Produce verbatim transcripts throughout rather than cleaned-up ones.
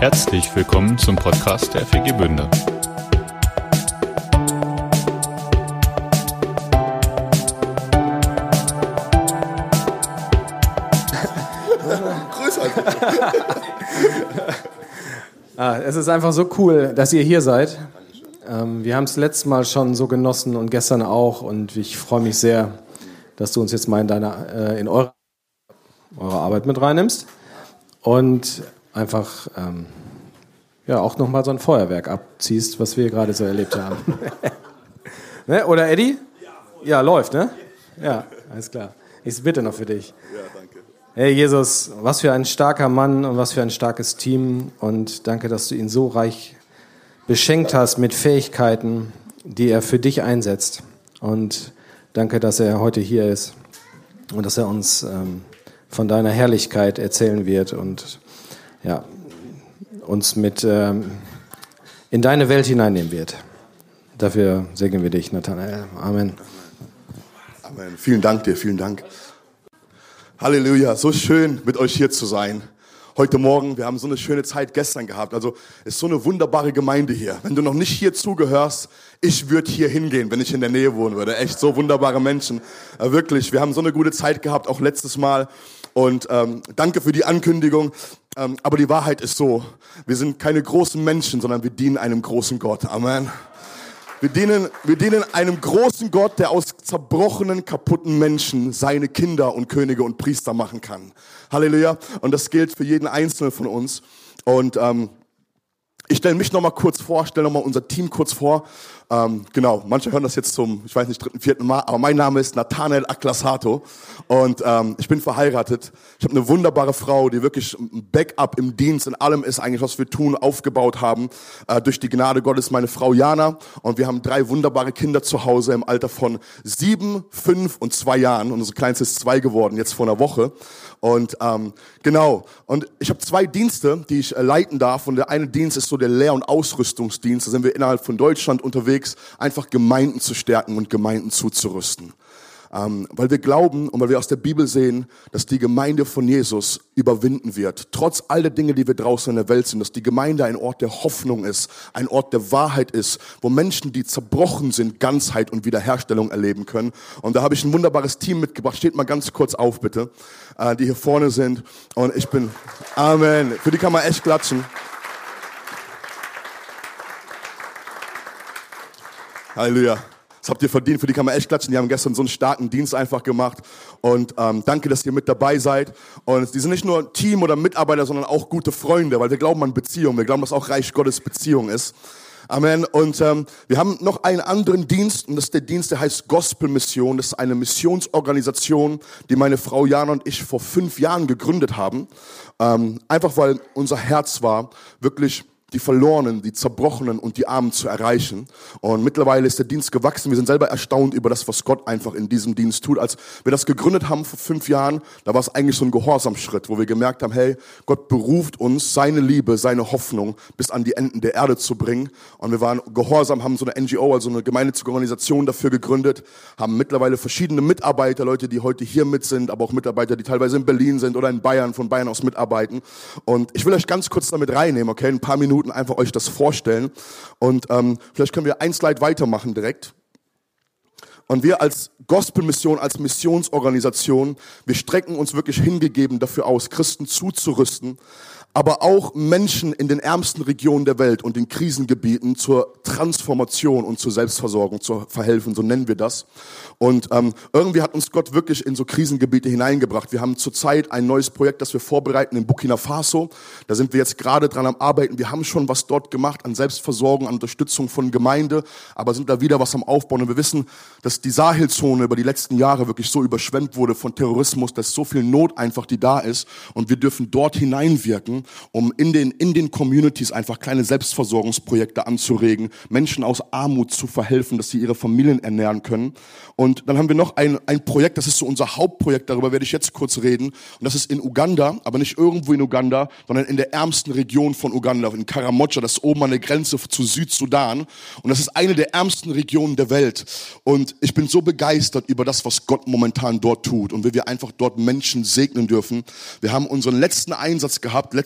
Herzlich willkommen zum Podcast der F E G Bünde. Ah, es ist einfach so cool, dass ihr hier seid. Ähm, wir haben es letztes Mal schon so genossen und gestern auch. Und ich freue mich sehr, dass du uns jetzt mal in, deiner, äh, in eure, eure Arbeit mit reinnimmst. Und einfach ähm, ja, auch nochmal so ein Feuerwerk abziehst, was wir gerade so erlebt haben. Ne? Oder Eddie? Ja, läuft, ne? Ja, alles klar. Ich bitte noch für dich. Ja, danke. Hey Jesus, was für ein starker Mann und was für ein starkes Team. Und danke, dass du ihn so reich beschenkt hast mit Fähigkeiten, die er für dich einsetzt. Und danke, dass er heute hier ist und dass er uns ähm, von deiner Herrlichkeit erzählen wird und ja, uns mit ähm, in deine Welt hineinnehmen wird. Dafür segnen wir dich, Nathanael. Amen. Amen. Vielen Dank dir, vielen Dank. Halleluja, so schön mit euch hier zu sein. Heute Morgen, wir haben so eine schöne Zeit gestern gehabt. Also ist so eine wunderbare Gemeinde hier. Wenn du noch nicht hier zugehörst, ich würde hier hingehen, wenn ich in der Nähe wohnen würde. Echt so wunderbare Menschen. Äh, wirklich, wir haben so eine gute Zeit gehabt, auch letztes Mal. Und ähm, danke für die Ankündigung. Ähm, aber die Wahrheit ist so, wir sind keine großen Menschen, sondern wir dienen einem großen Gott. Amen. Wir dienen, wir dienen einem großen Gott, der aus zerbrochenen, kaputten Menschen seine Kinder und Könige und Priester machen kann. Halleluja. Und das gilt für jeden Einzelnen von uns. Und ähm, ich stelle mich noch mal kurz vor, stelle noch mal unser Team kurz vor. Ähm, genau, manche hören das jetzt zum, ich weiß nicht, dritten, vierten Mal, aber mein Name ist Nathanael Aklasato und ähm, ich bin verheiratet. Ich habe eine wunderbare Frau, die wirklich ein Backup im Dienst, in allem ist eigentlich, was wir tun, aufgebaut haben. Äh, durch die Gnade Gottes meine Frau Jana und wir haben drei wunderbare Kinder zu Hause im Alter von sieben, fünf und zwei Jahren. Und unser Kleinste ist zwei geworden, jetzt vor einer Woche. Und ähm, genau, und ich habe zwei Dienste, die ich äh, leiten darf. Und der eine Dienst ist so der Lehr- und Ausrüstungsdienst. Da sind wir innerhalb von Deutschland unterwegs, einfach Gemeinden zu stärken und Gemeinden zuzurüsten. Ähm, weil wir glauben und weil wir aus der Bibel sehen, dass die Gemeinde von Jesus überwinden wird. Trotz all der Dinge, die wir draußen in der Welt sind, dass die Gemeinde ein Ort der Hoffnung ist, ein Ort der Wahrheit ist, wo Menschen, die zerbrochen sind, Ganzheit und Wiederherstellung erleben können. Und da habe ich ein wunderbares Team mitgebracht. Steht mal ganz kurz auf, bitte, äh, die hier vorne sind. Und ich bin, Amen, für die kann man echt klatschen. Halleluja. Das habt ihr verdient, für die kann man echt klatschen. Die haben gestern so einen starken Dienst einfach gemacht. Und ähm, danke, dass ihr mit dabei seid. Und die sind nicht nur Team oder Mitarbeiter, sondern auch gute Freunde, weil wir glauben an Beziehung. Wir glauben, dass auch Reich Gottes Beziehung ist. Amen. Und ähm, wir haben noch einen anderen Dienst, und das ist der Dienst, der heißt Gospel Mission. Das ist eine Missionsorganisation, die meine Frau Jana und ich vor fünf Jahren gegründet haben. Ähm, einfach weil unser Herz war, wirklich die Verlorenen, die Zerbrochenen und die Armen zu erreichen. Und mittlerweile ist der Dienst gewachsen. Wir sind selber erstaunt über das, was Gott einfach in diesem Dienst tut. Als wir das gegründet haben vor fünf Jahren, da war es eigentlich so ein Gehorsamschritt, wo wir gemerkt haben, hey, Gott beruft uns, seine Liebe, seine Hoffnung bis an die Enden der Erde zu bringen. Und wir waren gehorsam, haben so eine N G O, also eine gemeinnützige Organisation dafür gegründet, haben mittlerweile verschiedene Mitarbeiter, Leute, die heute hier mit sind, aber auch Mitarbeiter, die teilweise in Berlin sind oder in Bayern, von Bayern aus mitarbeiten. Und ich will euch ganz kurz damit reinnehmen, okay, ein paar Minuten einfach euch das vorstellen und ähm, vielleicht können wir ein Slide weitermachen direkt. Und wir als Gospel-Mission, als Missionsorganisation, wir strecken uns wirklich hingegeben dafür aus, Christen zuzurüsten, aber auch Menschen in den ärmsten Regionen der Welt und in Krisengebieten zur Transformation und zur Selbstversorgung zu verhelfen, so nennen wir das. Und ähm, irgendwie hat uns Gott wirklich in so Krisengebiete hineingebracht. Wir haben zurzeit ein neues Projekt, das wir vorbereiten in Burkina Faso. Da sind wir jetzt gerade dran am Arbeiten. Wir haben schon was dort gemacht an Selbstversorgung, an Unterstützung von Gemeinde, aber sind da wieder was am Aufbauen. Und wir wissen, dass die Sahelzone über die letzten Jahre wirklich so überschwemmt wurde von Terrorismus, dass so viel Not einfach, die da ist. Und wir dürfen dort hineinwirken, um in den, in den Communities einfach kleine Selbstversorgungsprojekte anzuregen, Menschen aus Armut zu verhelfen, dass sie ihre Familien ernähren können. Und dann haben wir noch ein, ein Projekt, das ist so unser Hauptprojekt, darüber werde ich jetzt kurz reden. Und das ist in Uganda, aber nicht irgendwo in Uganda, sondern in der ärmsten Region von Uganda, in Karamoja, das ist oben an der Grenze zu Südsudan. Und das ist eine der ärmsten Regionen der Welt. Und ich bin so begeistert über das, was Gott momentan dort tut und wie wir einfach dort Menschen segnen dürfen. Wir haben unseren letzten Einsatz gehabt, letztes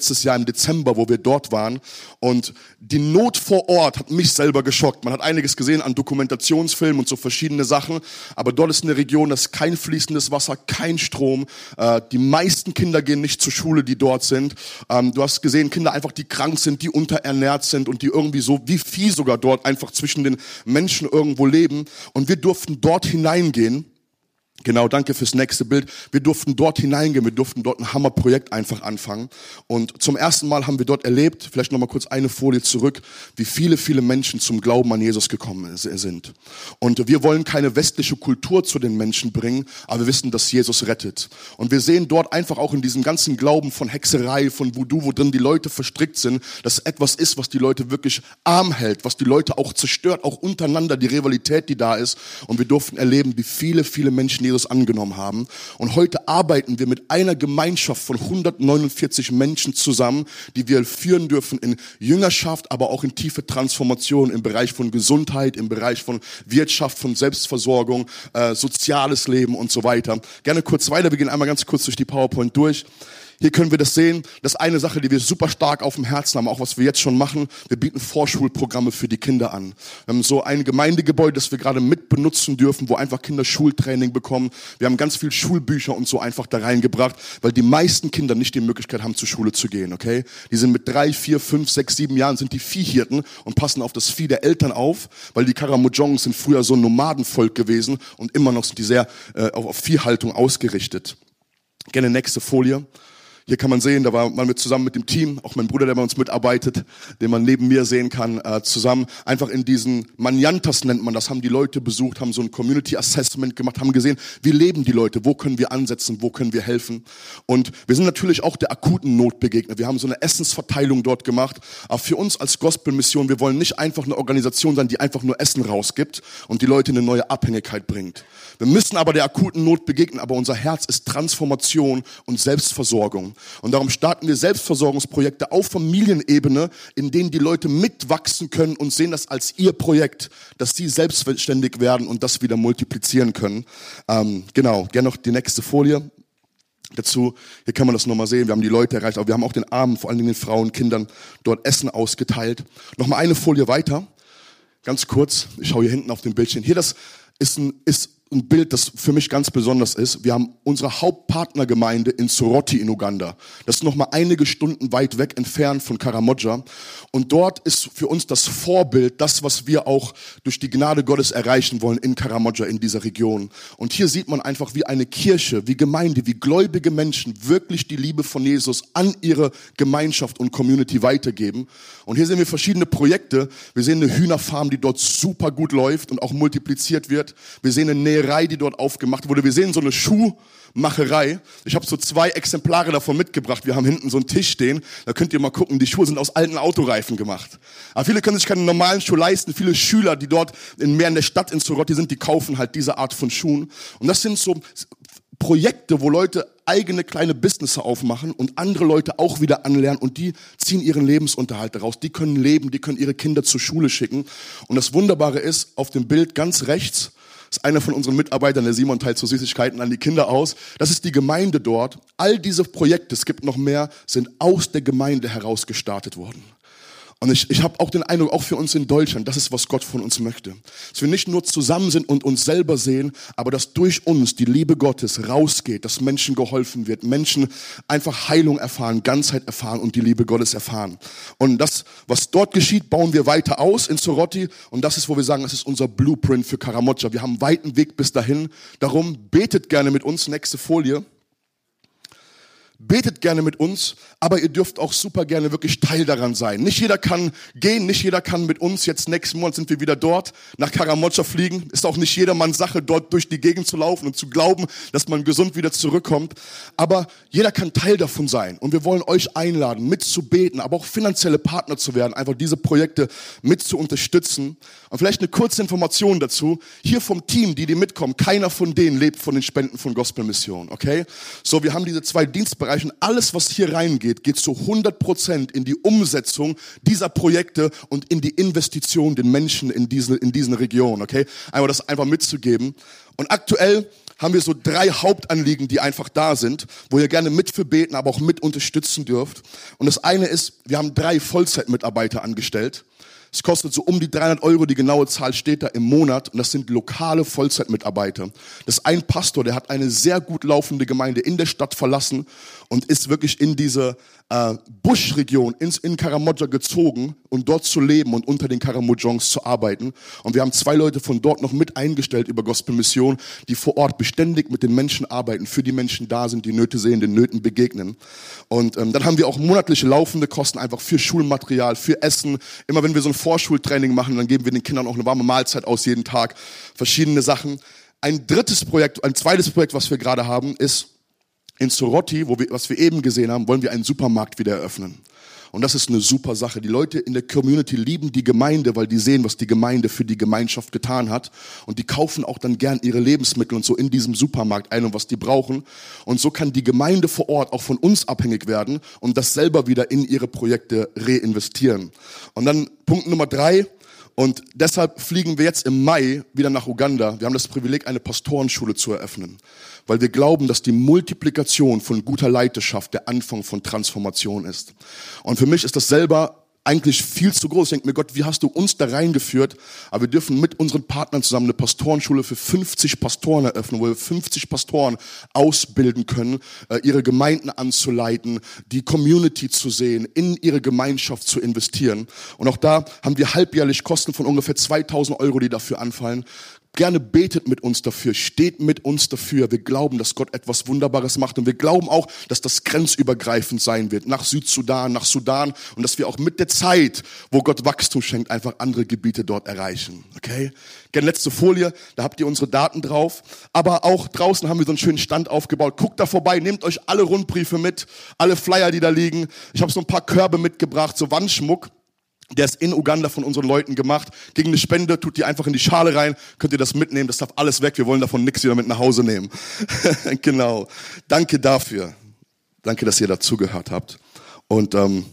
letztes Jahr im Dezember, wo wir dort waren. Und die Not vor Ort hat mich selber geschockt. Man hat einiges gesehen an Dokumentationsfilmen und so verschiedene Sachen. Aber dort ist eine Region, da ist kein fließendes Wasser, kein Strom. Äh, die meisten Kinder gehen nicht zur Schule, die dort sind. Ähm, du hast gesehen, Kinder einfach, die krank sind, die unterernährt sind und die irgendwie so wie Vieh sogar dort einfach zwischen den Menschen irgendwo leben. Und wir durften dort hineingehen. Genau, danke fürs nächste Bild. Wir durften dort hineingehen, wir durften dort ein Hammerprojekt einfach anfangen. Und zum ersten Mal haben wir dort erlebt, vielleicht nochmal kurz eine Folie zurück, wie viele, viele Menschen zum Glauben an Jesus gekommen sind. Und wir wollen keine westliche Kultur zu den Menschen bringen, aber wir wissen, dass Jesus rettet. Und wir sehen dort einfach auch in diesem ganzen Glauben von Hexerei, von Voodoo, wo drin die Leute verstrickt sind, dass es etwas ist, was die Leute wirklich arm hält, was die Leute auch zerstört, auch untereinander, die Rivalität, die da ist. Und wir durften erleben, wie viele, viele Menschen Jesus angenommen haben. Und heute arbeiten wir mit einer Gemeinschaft von hundertneunundvierzig Menschen zusammen, die wir führen dürfen in Jüngerschaft, aber auch in tiefe Transformation im Bereich von Gesundheit, im Bereich von Wirtschaft, von Selbstversorgung, äh, soziales Leben und so weiter. Gerne kurz weiter, wir gehen einmal ganz kurz durch die PowerPoint durch. Hier können wir das sehen. Das ist eine Sache, die wir super stark auf dem Herzen haben, auch was wir jetzt schon machen. Wir bieten Vorschulprogramme für die Kinder an. Wir haben so ein Gemeindegebäude, das wir gerade mit benutzen dürfen, wo einfach Kinder Schultraining bekommen. Wir haben ganz viel Schulbücher und so einfach da reingebracht, weil die meisten Kinder nicht die Möglichkeit haben, zur Schule zu gehen, okay? Die sind mit drei, vier, fünf, sechs, sieben Jahren sind die Viehhirten und passen auf das Vieh der Eltern auf, weil die Karamojongs sind früher so ein Nomadenvolk gewesen und immer noch sind die sehr äh, auf, auf Viehhaltung ausgerichtet. Gerne nächste Folie. Hier kann man sehen, da war man mit zusammen mit dem Team, auch mein Bruder, der bei uns mitarbeitet, den man neben mir sehen kann, äh, zusammen einfach in diesen Manjantas nennt man das, haben die Leute besucht, haben so ein Community Assessment gemacht, haben gesehen, wie leben die Leute, wo können wir ansetzen, wo können wir helfen. Und wir sind natürlich auch der akuten Not begegnet. Wir haben so eine Essensverteilung dort gemacht. Aber für uns als Gospelmission, wir wollen nicht einfach eine Organisation sein, die einfach nur Essen rausgibt und die Leute in eine neue Abhängigkeit bringt. Wir müssen aber der akuten Not begegnen, aber unser Herz ist Transformation und Selbstversorgung. Und darum starten wir Selbstversorgungsprojekte auf Familienebene, in denen die Leute mitwachsen können und sehen das als ihr Projekt, dass sie selbstständig werden und das wieder multiplizieren können. Ähm, genau, gerne noch die nächste Folie dazu. Hier kann man das nochmal sehen. Wir haben die Leute erreicht, aber wir haben auch den Armen, vor allen Dingen den Frauen, Kindern dort Essen ausgeteilt. Nochmal eine Folie weiter. Ganz kurz, ich schaue hier hinten auf dem Bildschirm. Hier, das ist ein, ist ein Bild, das für mich ganz besonders ist. Wir haben unsere Hauptpartnergemeinde in Soroti in Uganda. Das ist nochmal einige Stunden weit weg entfernt von Karamoja. Und dort ist für uns das Vorbild, das, was wir auch durch die Gnade Gottes erreichen wollen in Karamoja, in dieser Region. Und hier sieht man einfach, wie eine Kirche, wie Gemeinde, wie gläubige Menschen wirklich die Liebe von Jesus an ihre Gemeinschaft und Community weitergeben. Und hier sehen wir verschiedene Projekte. Wir sehen eine Hühnerfarm, die dort super gut läuft und auch multipliziert wird. Wir sehen eine Näherei, die dort aufgemacht wurde. Wir sehen so eine Schuhmacherei. Ich habe so zwei Exemplare davon mitgebracht. Wir haben hinten so einen Tisch stehen. Da könnt ihr mal gucken. Die Schuhe sind aus alten Autoreifen gemacht. Aber viele können sich keine normalen Schuhe leisten. Viele Schüler, die dort in, mehr in der Stadt in Soroti sind, die kaufen halt diese Art von Schuhen. Und das sind so Projekte, wo Leute eigene kleine Business aufmachen und andere Leute auch wieder anlernen und die ziehen ihren Lebensunterhalt daraus. Die können leben, die können ihre Kinder zur Schule schicken. Und das Wunderbare ist, auf dem Bild ganz rechts ist einer von unseren Mitarbeitern, der Simon, teilt so Süßigkeiten an die Kinder aus. Das ist die Gemeinde dort. All diese Projekte, es gibt noch mehr, sind aus der Gemeinde heraus gestartet worden. Und ich, ich habe auch den Eindruck, auch für uns in Deutschland, das ist, was Gott von uns möchte. Dass wir nicht nur zusammen sind und uns selber sehen, aber dass durch uns die Liebe Gottes rausgeht, dass Menschen geholfen wird, Menschen einfach Heilung erfahren, Ganzheit erfahren und die Liebe Gottes erfahren. Und das, was dort geschieht, bauen wir weiter aus in Soroti. Und das ist, wo wir sagen, das ist unser Blueprint für Karamoja. Wir haben einen weiten Weg bis dahin. Darum betet gerne mit uns. Nächste Folie. Betet gerne mit uns, aber ihr dürft auch super gerne wirklich Teil daran sein. Nicht jeder kann gehen, nicht jeder kann mit uns, jetzt nächsten Monat sind wir wieder dort, nach Karamoja fliegen. Ist auch nicht jedermanns Sache, dort durch die Gegend zu laufen und zu glauben, dass man gesund wieder zurückkommt. Aber jeder kann Teil davon sein. Und wir wollen euch einladen, mitzubeten, aber auch finanzielle Partner zu werden, einfach diese Projekte mit zu unterstützen. Und vielleicht eine kurze Information dazu. Hier vom Team, die, die mitkommen, keiner von denen lebt von den Spenden von Gospelmission, okay? So, wir haben diese zwei Dienstbereiche erreichen. Alles, was hier reingeht, geht zu hundert Prozent in die Umsetzung dieser Projekte und in die Investition den Menschen in diesen, in diesen Regionen, okay? Einmal das einfach mitzugeben. Und aktuell haben wir so drei Hauptanliegen, die einfach da sind, wo ihr gerne mit für beten, aber auch mit unterstützen dürft. Und das eine ist, wir haben drei Vollzeitmitarbeiter angestellt. Es kostet so um die dreihundert Euro, die genaue Zahl steht da im Monat. Und das sind lokale Vollzeitmitarbeiter. Das ist ein Pastor, der hat eine sehr gut laufende Gemeinde in der Stadt verlassen und ist wirklich in diese äh, Buschregion, ins, in Karamoja gezogen, um dort zu leben und unter den Karamojons zu arbeiten. Und wir haben zwei Leute von dort noch mit eingestellt über Gospel Mission, die vor Ort beständig mit den Menschen arbeiten, für die Menschen da sind, die Nöte sehen, den Nöten begegnen. Und ähm, dann haben wir auch monatliche laufende Kosten einfach für Schulmaterial, für Essen. Immer wenn wir so ein Vorschultraining machen, dann geben wir den Kindern auch eine warme Mahlzeit aus jeden Tag. Verschiedene Sachen. Ein drittes Projekt, ein zweites Projekt, was wir gerade haben, ist in Soroti, wo wir, was wir eben gesehen haben, wollen wir einen Supermarkt wieder eröffnen. Und das ist eine super Sache. Die Leute in der Community lieben die Gemeinde, weil die sehen, was die Gemeinde für die Gemeinschaft getan hat. Und die kaufen auch dann gern ihre Lebensmittel und so in diesem Supermarkt ein und was die brauchen. Und so kann die Gemeinde vor Ort auch von uns abhängig werden und das selber wieder in ihre Projekte reinvestieren. Und dann Punkt Nummer drei. Und deshalb fliegen wir jetzt im Mai wieder nach Uganda. Wir haben das Privileg, eine Pastorenschule zu eröffnen, weil wir glauben, dass die Multiplikation von guter Leiterschaft der Anfang von Transformation ist. Und für mich ist das selber eigentlich viel zu groß. Ich denke mir, Gott, wie hast du uns da reingeführt? Aber wir dürfen mit unseren Partnern zusammen eine Pastorenschule für fünfzig Pastoren eröffnen, wo wir fünfzig Pastoren ausbilden können, ihre Gemeinden anzuleiten, die Community zu sehen, in ihre Gemeinschaft zu investieren. Und auch da haben wir halbjährlich Kosten von ungefähr zweitausend Euro, die dafür anfallen. Gerne betet mit uns dafür, steht mit uns dafür. Wir glauben, dass Gott etwas Wunderbares macht und wir glauben auch, dass das grenzübergreifend sein wird, nach Südsudan, nach Sudan und dass wir auch mit der Zeit, wo Gott Wachstum schenkt, einfach andere Gebiete dort erreichen. Okay? Gerne letzte Folie, da habt ihr unsere Daten drauf. Aber auch draußen haben wir so einen schönen Stand aufgebaut. Guckt da vorbei, nehmt euch alle Rundbriefe mit, alle Flyer, die da liegen. Ich habe so ein paar Körbe mitgebracht, so Wandschmuck. Der ist in Uganda von unseren Leuten gemacht. Gegen eine Spende tut die einfach in die Schale rein. Könnt ihr das mitnehmen? Das darf alles weg. Wir wollen davon nichts wieder mit nach Hause nehmen. Genau. Danke dafür. Danke, dass ihr dazugehört habt. Und ähm,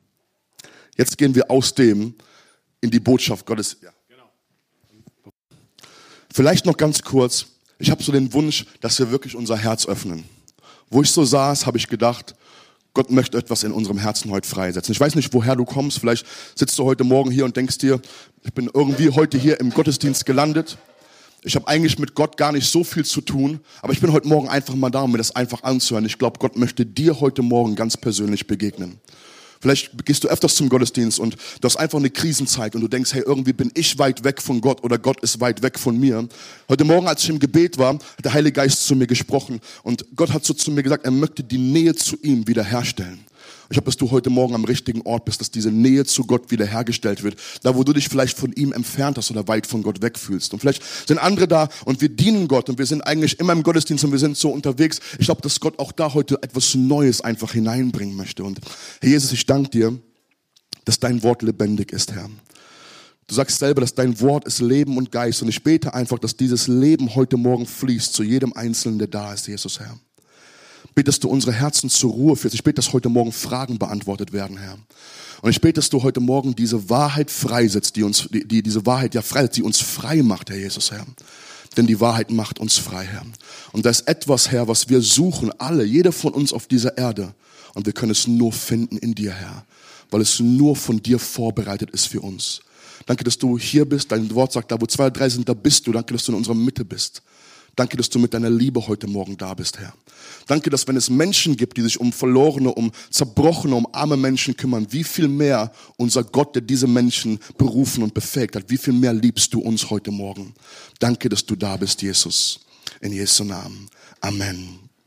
jetzt gehen wir aus dem in die Botschaft Gottes. Ja, genau. Vielleicht noch ganz kurz. Ich habe so den Wunsch, dass wir wirklich unser Herz öffnen. Wo ich so saß, habe ich gedacht, Gott möchte etwas in unserem Herzen heute freisetzen. Ich weiß nicht, woher du kommst. Vielleicht sitzt du heute Morgen hier und denkst dir, ich bin irgendwie heute hier im Gottesdienst gelandet. Ich habe eigentlich mit Gott gar nicht so viel zu tun, aber ich bin heute Morgen einfach mal da, um mir das einfach anzuhören. Ich glaube, Gott möchte dir heute Morgen ganz persönlich begegnen. Vielleicht gehst du öfters zum Gottesdienst und du hast einfach eine Krisenzeit und du denkst, hey, irgendwie bin ich weit weg von Gott oder Gott ist weit weg von mir. Heute Morgen, als ich im Gebet war, hat der Heilige Geist zu mir gesprochen und Gott hat so zu mir gesagt, er möchte die Nähe zu ihm wiederherstellen. Ich hoffe, dass du heute Morgen am richtigen Ort bist, dass diese Nähe zu Gott wiederhergestellt wird. Da, wo du dich vielleicht von ihm entfernt hast oder weit von Gott wegfühlst. Und vielleicht sind andere da und wir dienen Gott und wir sind eigentlich immer im Gottesdienst und wir sind so unterwegs. Ich glaube, dass Gott auch da heute etwas Neues einfach hineinbringen möchte. Und Herr Jesus, ich danke dir, dass dein Wort lebendig ist, Herr. Du sagst selber, dass dein Wort ist Leben und Geist. Und ich bete einfach, dass dieses Leben heute Morgen fließt zu jedem Einzelnen, der da ist, Jesus, Herr. Ich bete, dass du unsere Herzen zur Ruhe führst. Ich bete, dass heute Morgen Fragen beantwortet werden, Herr. Und ich bete, dass du heute Morgen diese Wahrheit freisetzt, die uns, die, die diese Wahrheit ja freisetzt, die uns frei macht, Herr Jesus, Herr. Denn die Wahrheit macht uns frei, Herr. Und da ist etwas, Herr, was wir suchen, alle, jeder von uns auf dieser Erde. Und wir können es nur finden in dir, Herr. Weil es nur von dir vorbereitet ist für uns. Danke, dass du hier bist. Dein Wort sagt, da wo zwei oder drei sind, da bist du. Danke, dass du in unserer Mitte bist. Danke, dass du mit deiner Liebe heute Morgen da bist, Herr. Danke, dass wenn es Menschen gibt, die sich um verlorene, um zerbrochene, um arme Menschen kümmern, wie viel mehr unser Gott, der diese Menschen berufen und befähigt hat, wie viel mehr liebst du uns heute Morgen. Danke, dass du da bist, Jesus. In Jesu Namen. Amen.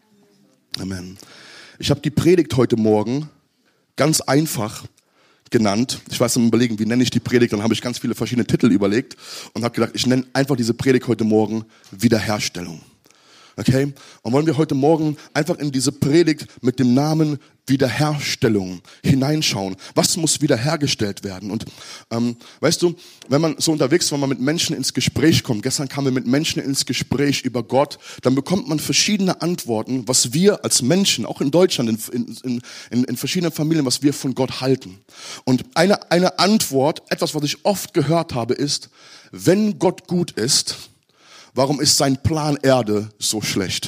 Amen. Ich habe die Predigt heute Morgen ganz einfach genannt. Ich weiß am Überlegen, wie nenne ich die Predigt, dann habe ich ganz viele verschiedene Titel überlegt und habe gedacht, ich nenne einfach diese Predigt heute Morgen Wiederherstellung. Okay? Und wollen wir heute Morgen einfach in diese Predigt mit dem Namen Wiederherstellung hineinschauen. Was muss wiederhergestellt werden? Und ähm, weißt du, wenn man so unterwegs ist, wenn man mit Menschen ins Gespräch kommt, gestern kamen wir mit Menschen ins Gespräch über Gott, dann bekommt man verschiedene Antworten, was wir als Menschen, auch in Deutschland, in, in, in, in verschiedenen Familien, was wir von Gott halten. Und eine, eine Antwort, etwas, was ich oft gehört habe, ist, wenn Gott gut ist, warum ist sein Plan Erde so schlecht?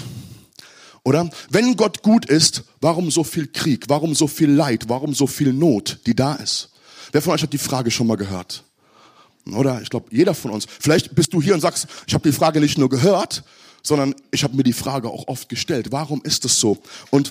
Oder? Wenn Gott gut ist, warum so viel Krieg, warum so viel Leid, warum so viel Not, die da ist? Wer von euch hat die Frage schon mal gehört? Oder? Ich glaube, jeder von uns. Vielleicht bist du hier und sagst, ich habe die Frage nicht nur gehört, sondern ich habe mir die Frage auch oft gestellt. Warum ist es so? Und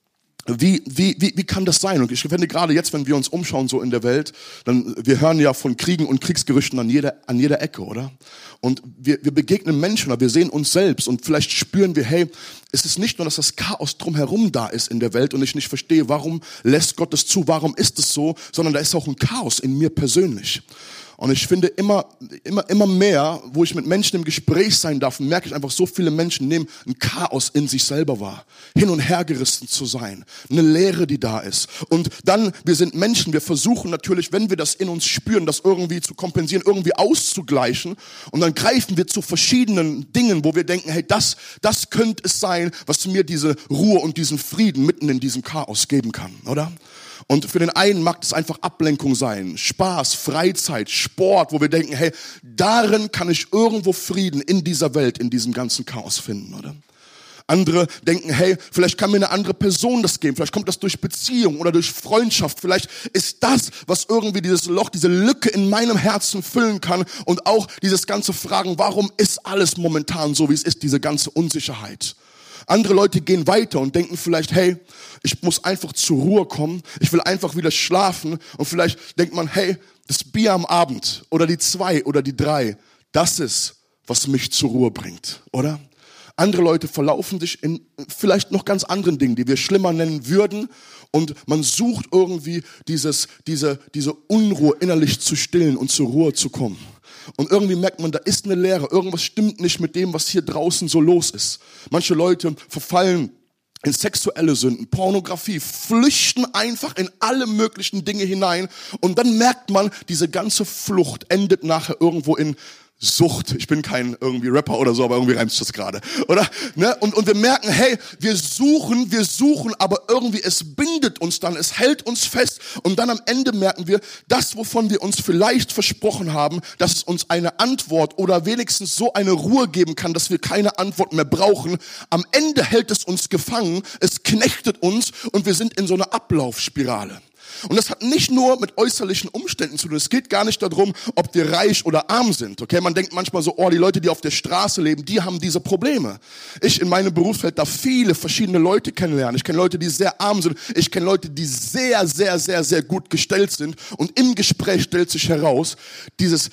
Wie, wie, wie, wie kann das sein? Und ich finde gerade jetzt, wenn wir uns umschauen so in der Welt, dann, wir hören ja von Kriegen und Kriegsgerüchten an jeder, an jeder Ecke, oder? Und wir, wir begegnen Menschen, oder wir sehen uns selbst und vielleicht spüren wir, hey, es ist nicht nur, dass das Chaos drumherum da ist in der Welt und ich nicht verstehe, warum lässt Gott es zu, warum ist es so, sondern da ist auch ein Chaos in mir persönlich. Und ich finde immer, immer, immer mehr, wo ich mit Menschen im Gespräch sein darf, merke ich einfach, so viele Menschen nehmen ein Chaos in sich selber wahr. Hin und her gerissen zu sein. Eine Leere, die da ist. Und dann, wir sind Menschen, wir versuchen natürlich, wenn wir das in uns spüren, das irgendwie zu kompensieren, irgendwie auszugleichen. Und dann greifen wir zu verschiedenen Dingen, wo wir denken, hey, das, das könnte es sein, was mir diese Ruhe und diesen Frieden mitten in diesem Chaos geben kann, oder? Und für den einen mag es einfach Ablenkung sein, Spaß, Freizeit, Sport, wo wir denken, hey, darin kann ich irgendwo Frieden in dieser Welt, in diesem ganzen Chaos finden, oder? Andere denken, hey, vielleicht kann mir eine andere Person das geben, vielleicht kommt das durch Beziehung oder durch Freundschaft, vielleicht ist das, was irgendwie dieses Loch, diese Lücke in meinem Herzen füllen kann und auch dieses ganze Fragen, warum ist alles momentan so, wie es ist, diese ganze Unsicherheit. Andere Leute gehen weiter und denken vielleicht, hey, ich muss einfach zur Ruhe kommen, ich will einfach wieder schlafen und vielleicht denkt man, hey, das Bier am Abend oder die zwei oder die drei, das ist, was mich zur Ruhe bringt, oder? Andere Leute verlaufen sich in vielleicht noch ganz anderen Dingen, die wir schlimmer nennen würden und man sucht irgendwie dieses, diese, diese Unruhe innerlich zu stillen und zur Ruhe zu kommen. Und irgendwie merkt man, da ist eine Leere, irgendwas stimmt nicht mit dem, was hier draußen so los ist. Manche Leute verfallen in sexuelle Sünden, Pornografie, flüchten einfach in alle möglichen Dinge hinein und dann merkt man, diese ganze Flucht endet nachher irgendwo in Sucht. Ich bin kein irgendwie Rapper oder so, aber irgendwie reimt sich das gerade, oder? Ne? Und, und wir merken, hey, wir suchen, wir suchen, aber irgendwie es bindet uns dann, es hält uns fest und dann am Ende merken wir, das, wovon wir uns vielleicht versprochen haben, dass es uns eine Antwort oder wenigstens so eine Ruhe geben kann, dass wir keine Antwort mehr brauchen. Am Ende hält es uns gefangen, es knechtet uns und wir sind in so einer Ablaufspirale. Und das hat nicht nur mit äußerlichen Umständen zu tun. Es geht gar nicht darum, ob wir reich oder arm sind. Okay, man denkt manchmal so, oh, die Leute, die auf der Straße leben, die haben diese Probleme. Ich in meinem Berufsfeld darf viele verschiedene Leute kennenlernen. Ich kenne Leute, die sehr arm sind. Ich kenne Leute, die sehr, sehr, sehr, sehr gut gestellt sind. Und im Gespräch stellt sich heraus, dieses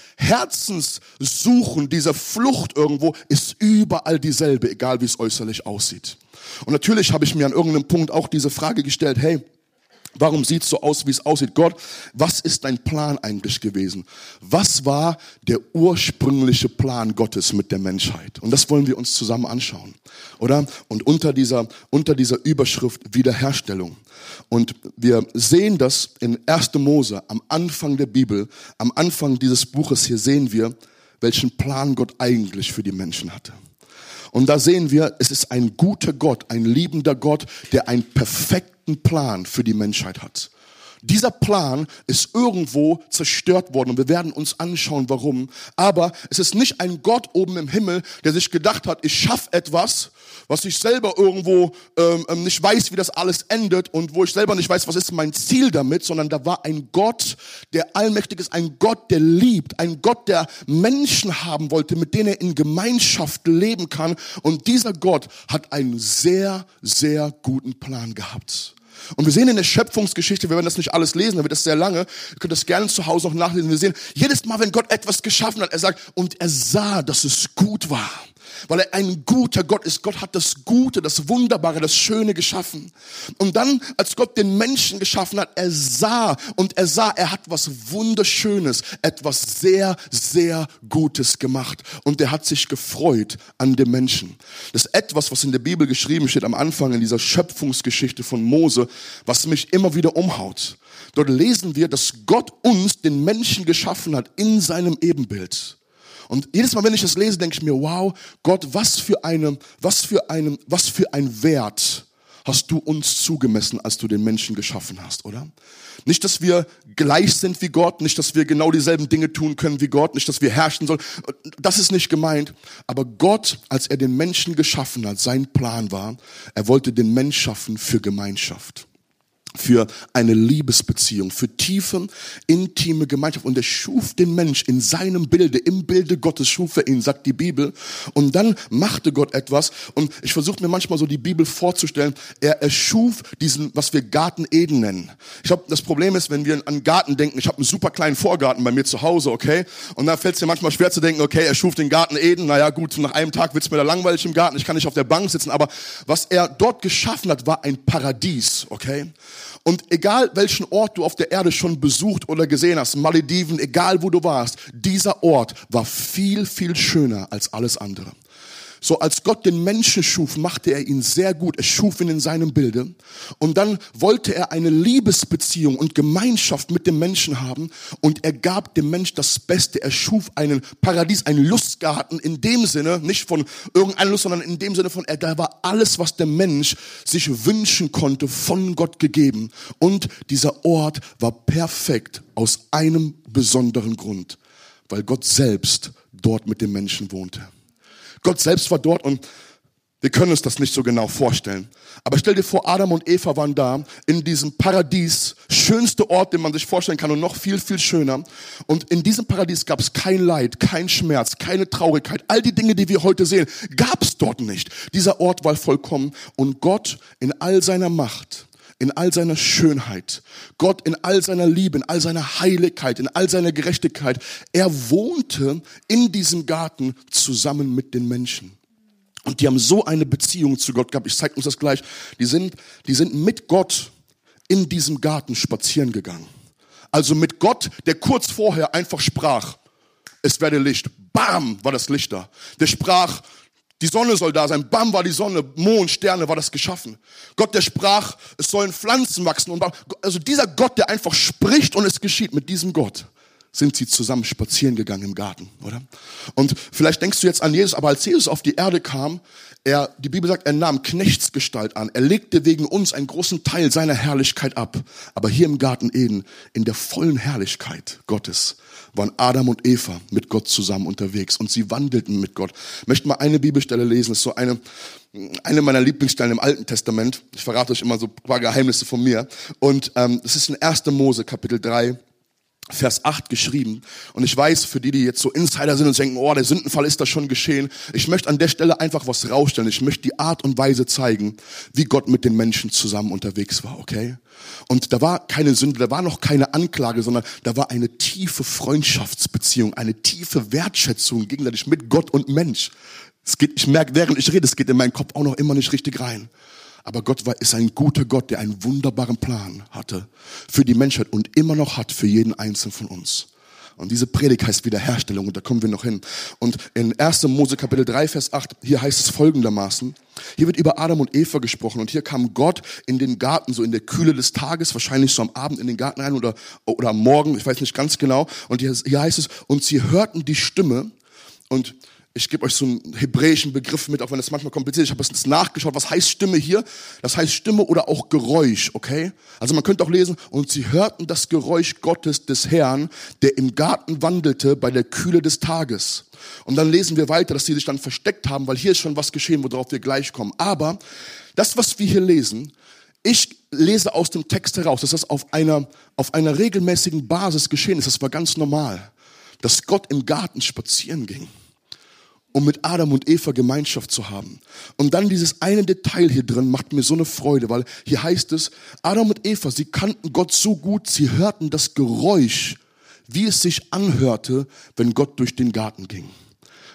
Herzenssuchen, diese Flucht irgendwo ist überall dieselbe, egal wie es äußerlich aussieht. Und natürlich habe ich mir an irgendeinem Punkt auch diese Frage gestellt, hey, warum sieht es so aus, wie es aussieht? Gott, was ist dein Plan eigentlich gewesen? Was war der ursprüngliche Plan Gottes mit der Menschheit? Und das wollen wir uns zusammen anschauen, oder? Und unter dieser, unter dieser Überschrift Wiederherstellung. Und wir sehen das in erster Mose, am Anfang der Bibel, am Anfang dieses Buches hier sehen wir, welchen Plan Gott eigentlich für die Menschen hatte. Und da sehen wir, es ist ein guter Gott, ein liebender Gott, der einen perfekten Plan für die Menschheit hat. Dieser Plan ist irgendwo zerstört worden und wir werden uns anschauen, warum. Aber es ist nicht ein Gott oben im Himmel, der sich gedacht hat, ich schaffe etwas, was ich selber irgendwo ähm, nicht weiß, wie das alles endet und wo ich selber nicht weiß, was ist mein Ziel damit, sondern da war ein Gott, der allmächtig ist, ein Gott, der liebt, ein Gott, der Menschen haben wollte, mit denen er in Gemeinschaft leben kann. Und dieser Gott hat einen sehr, sehr guten Plan gehabt. Und wir sehen in der Schöpfungsgeschichte, wir werden das nicht alles lesen, da wird das sehr lange, ihr könnt das gerne zu Hause noch nachlesen, wir sehen, jedes Mal, wenn Gott etwas geschaffen hat, er sagt, und er sah, dass es gut war. weil er ein guter Gott ist. Gott hat das Gute, das Wunderbare, das Schöne geschaffen. Und dann, als Gott den Menschen geschaffen hat, er sah und er sah, er hat was Wunderschönes, etwas sehr, sehr Gutes gemacht. Und er hat sich gefreut an dem Menschen. Das ist etwas, was in der Bibel geschrieben steht am Anfang in dieser Schöpfungsgeschichte von Mose, was mich immer wieder umhaut. Dort lesen wir, dass Gott uns, den Menschen, geschaffen hat in seinem Ebenbild. Und jedes Mal, wenn ich das lese, denke ich mir, wow, Gott, was für eine, was für einen, was für ein Wert hast du uns zugemessen, als du den Menschen geschaffen hast, oder? Nicht, dass wir gleich sind wie Gott, nicht, dass wir genau dieselben Dinge tun können wie Gott, nicht, dass wir herrschen sollen. Das ist nicht gemeint. Aber Gott, als er den Menschen geschaffen hat, sein Plan war, er wollte den Mensch schaffen für Gemeinschaft. Für eine Liebesbeziehung, für tiefe, intime Gemeinschaft. Und er schuf den Mensch in seinem Bilde, im Bilde Gottes schuf er ihn, sagt die Bibel. Und dann machte Gott etwas. Und ich versuche mir manchmal so die Bibel vorzustellen. Er erschuf diesen, was wir Garten Eden nennen. Ich glaube, das Problem ist, wenn wir an Garten denken, ich habe einen super kleinen Vorgarten bei mir zu Hause, okay? Und da fällt es dir manchmal schwer zu denken, okay, er schuf den Garten Eden. Naja gut, nach einem Tag wird es mir da langweilig im Garten. Ich kann nicht auf der Bank sitzen. Aber was er dort geschaffen hat, war ein Paradies, okay? Und egal welchen Ort du auf der Erde schon besucht oder gesehen hast, Malediven, egal wo du warst, dieser Ort war viel, viel schöner als alles andere. So, als Gott den Menschen schuf, machte er ihn sehr gut. Er schuf ihn in seinem Bilde. Und dann wollte er eine Liebesbeziehung und Gemeinschaft mit dem Menschen haben. Und er gab dem Mensch das Beste. Er schuf einen Paradies, einen Lustgarten in dem Sinne, nicht von irgendeiner Lust, sondern in dem Sinne von, er, da war alles, was der Mensch sich wünschen konnte, von Gott gegeben. Und dieser Ort war perfekt aus einem besonderen Grund, weil Gott selbst dort mit dem Menschen wohnte. Gott selbst war dort und wir können uns das nicht so genau vorstellen. Aber stell dir vor, Adam und Eva waren da in diesem Paradies, schönste Ort, den man sich vorstellen kann und noch viel, viel schöner. Und in diesem Paradies gab es kein Leid, kein Schmerz, keine Traurigkeit. All die Dinge, die wir heute sehen, gab es dort nicht. Dieser Ort war vollkommen und Gott in all seiner Macht, in all seiner Schönheit, Gott in all seiner Liebe, in all seiner Heiligkeit, in all seiner Gerechtigkeit. Er wohnte in diesem Garten zusammen mit den Menschen. Und die haben so eine Beziehung zu Gott gehabt. Ich zeige uns das gleich. Die sind, die sind mit Gott in diesem Garten spazieren gegangen. Also mit Gott, der kurz vorher einfach sprach, es werde Licht. Bam, war das Licht da. Der sprach, die Sonne soll da sein. Bam, war die Sonne, Mond, Sterne, war das geschaffen. Gott, der sprach, es sollen Pflanzen wachsen. Und also dieser Gott, der einfach spricht und es geschieht, mit diesem Gott sind sie zusammen spazieren gegangen im Garten, oder? Und vielleicht denkst du jetzt an Jesus, aber als Jesus auf die Erde kam, er, die Bibel sagt, er nahm Knechtsgestalt an. Er legte wegen uns einen großen Teil seiner Herrlichkeit ab. Aber hier im Garten Eden, in der vollen Herrlichkeit Gottes, waren Adam und Eva mit Gott zusammen unterwegs und sie wandelten mit Gott. Ich möchte mal eine Bibelstelle lesen, das ist so eine, eine meiner Lieblingsstellen im Alten Testament. Ich verrate euch immer so ein paar Geheimnisse von mir. Und ähm, das ist in erster Mose, Kapitel drei, Vers acht geschrieben. Und ich weiß, für die, die jetzt so Insider sind und denken, oh, der Sündenfall ist da schon geschehen. Ich möchte an der Stelle einfach was rausstellen. Ich möchte die Art und Weise zeigen, wie Gott mit den Menschen zusammen unterwegs war, okay? Und da war keine Sünde, da war noch keine Anklage, sondern da war eine tiefe Freundschaftsbeziehung, eine tiefe Wertschätzung gegenseitig mit Gott und Mensch. Es geht, ich merke, während ich rede, es geht in meinen Kopf auch noch immer nicht richtig rein. Aber Gott war, ist ein guter Gott, der einen wunderbaren Plan hatte für die Menschheit und immer noch hat für jeden Einzelnen von uns. Und diese Predigt heißt Wiederherstellung und da kommen wir noch hin. Und in erster Mose Kapitel drei, Vers acht, hier heißt es folgendermaßen, hier wird über Adam und Eva gesprochen und hier kam Gott in den Garten, so in der Kühle des Tages, wahrscheinlich so am Abend in den Garten rein oder, oder am Morgen, ich weiß nicht ganz genau. Und hier, hier heißt es, und sie hörten die Stimme und ich gebe euch so einen hebräischen Begriff mit, auch wenn das manchmal kompliziert ist. Ich habe es nachgeschaut. Was heißt Stimme hier? Das heißt Stimme oder auch Geräusch, okay? Also man könnte auch lesen, und sie hörten das Geräusch Gottes des Herrn, der im Garten wandelte bei der Kühle des Tages. Und dann lesen wir weiter, dass sie sich dann versteckt haben, weil hier ist schon was geschehen, worauf wir gleich kommen. Aber das, was wir hier lesen, ich lese aus dem Text heraus, dass das auf einer, auf einer regelmäßigen Basis geschehen ist. Das war ganz normal, dass Gott im Garten spazieren ging, um mit Adam und Eva Gemeinschaft zu haben. Und dann dieses eine Detail hier drin macht mir so eine Freude, weil hier heißt es, Adam und Eva, sie kannten Gott so gut, sie hörten das Geräusch, wie es sich anhörte, wenn Gott durch den Garten ging.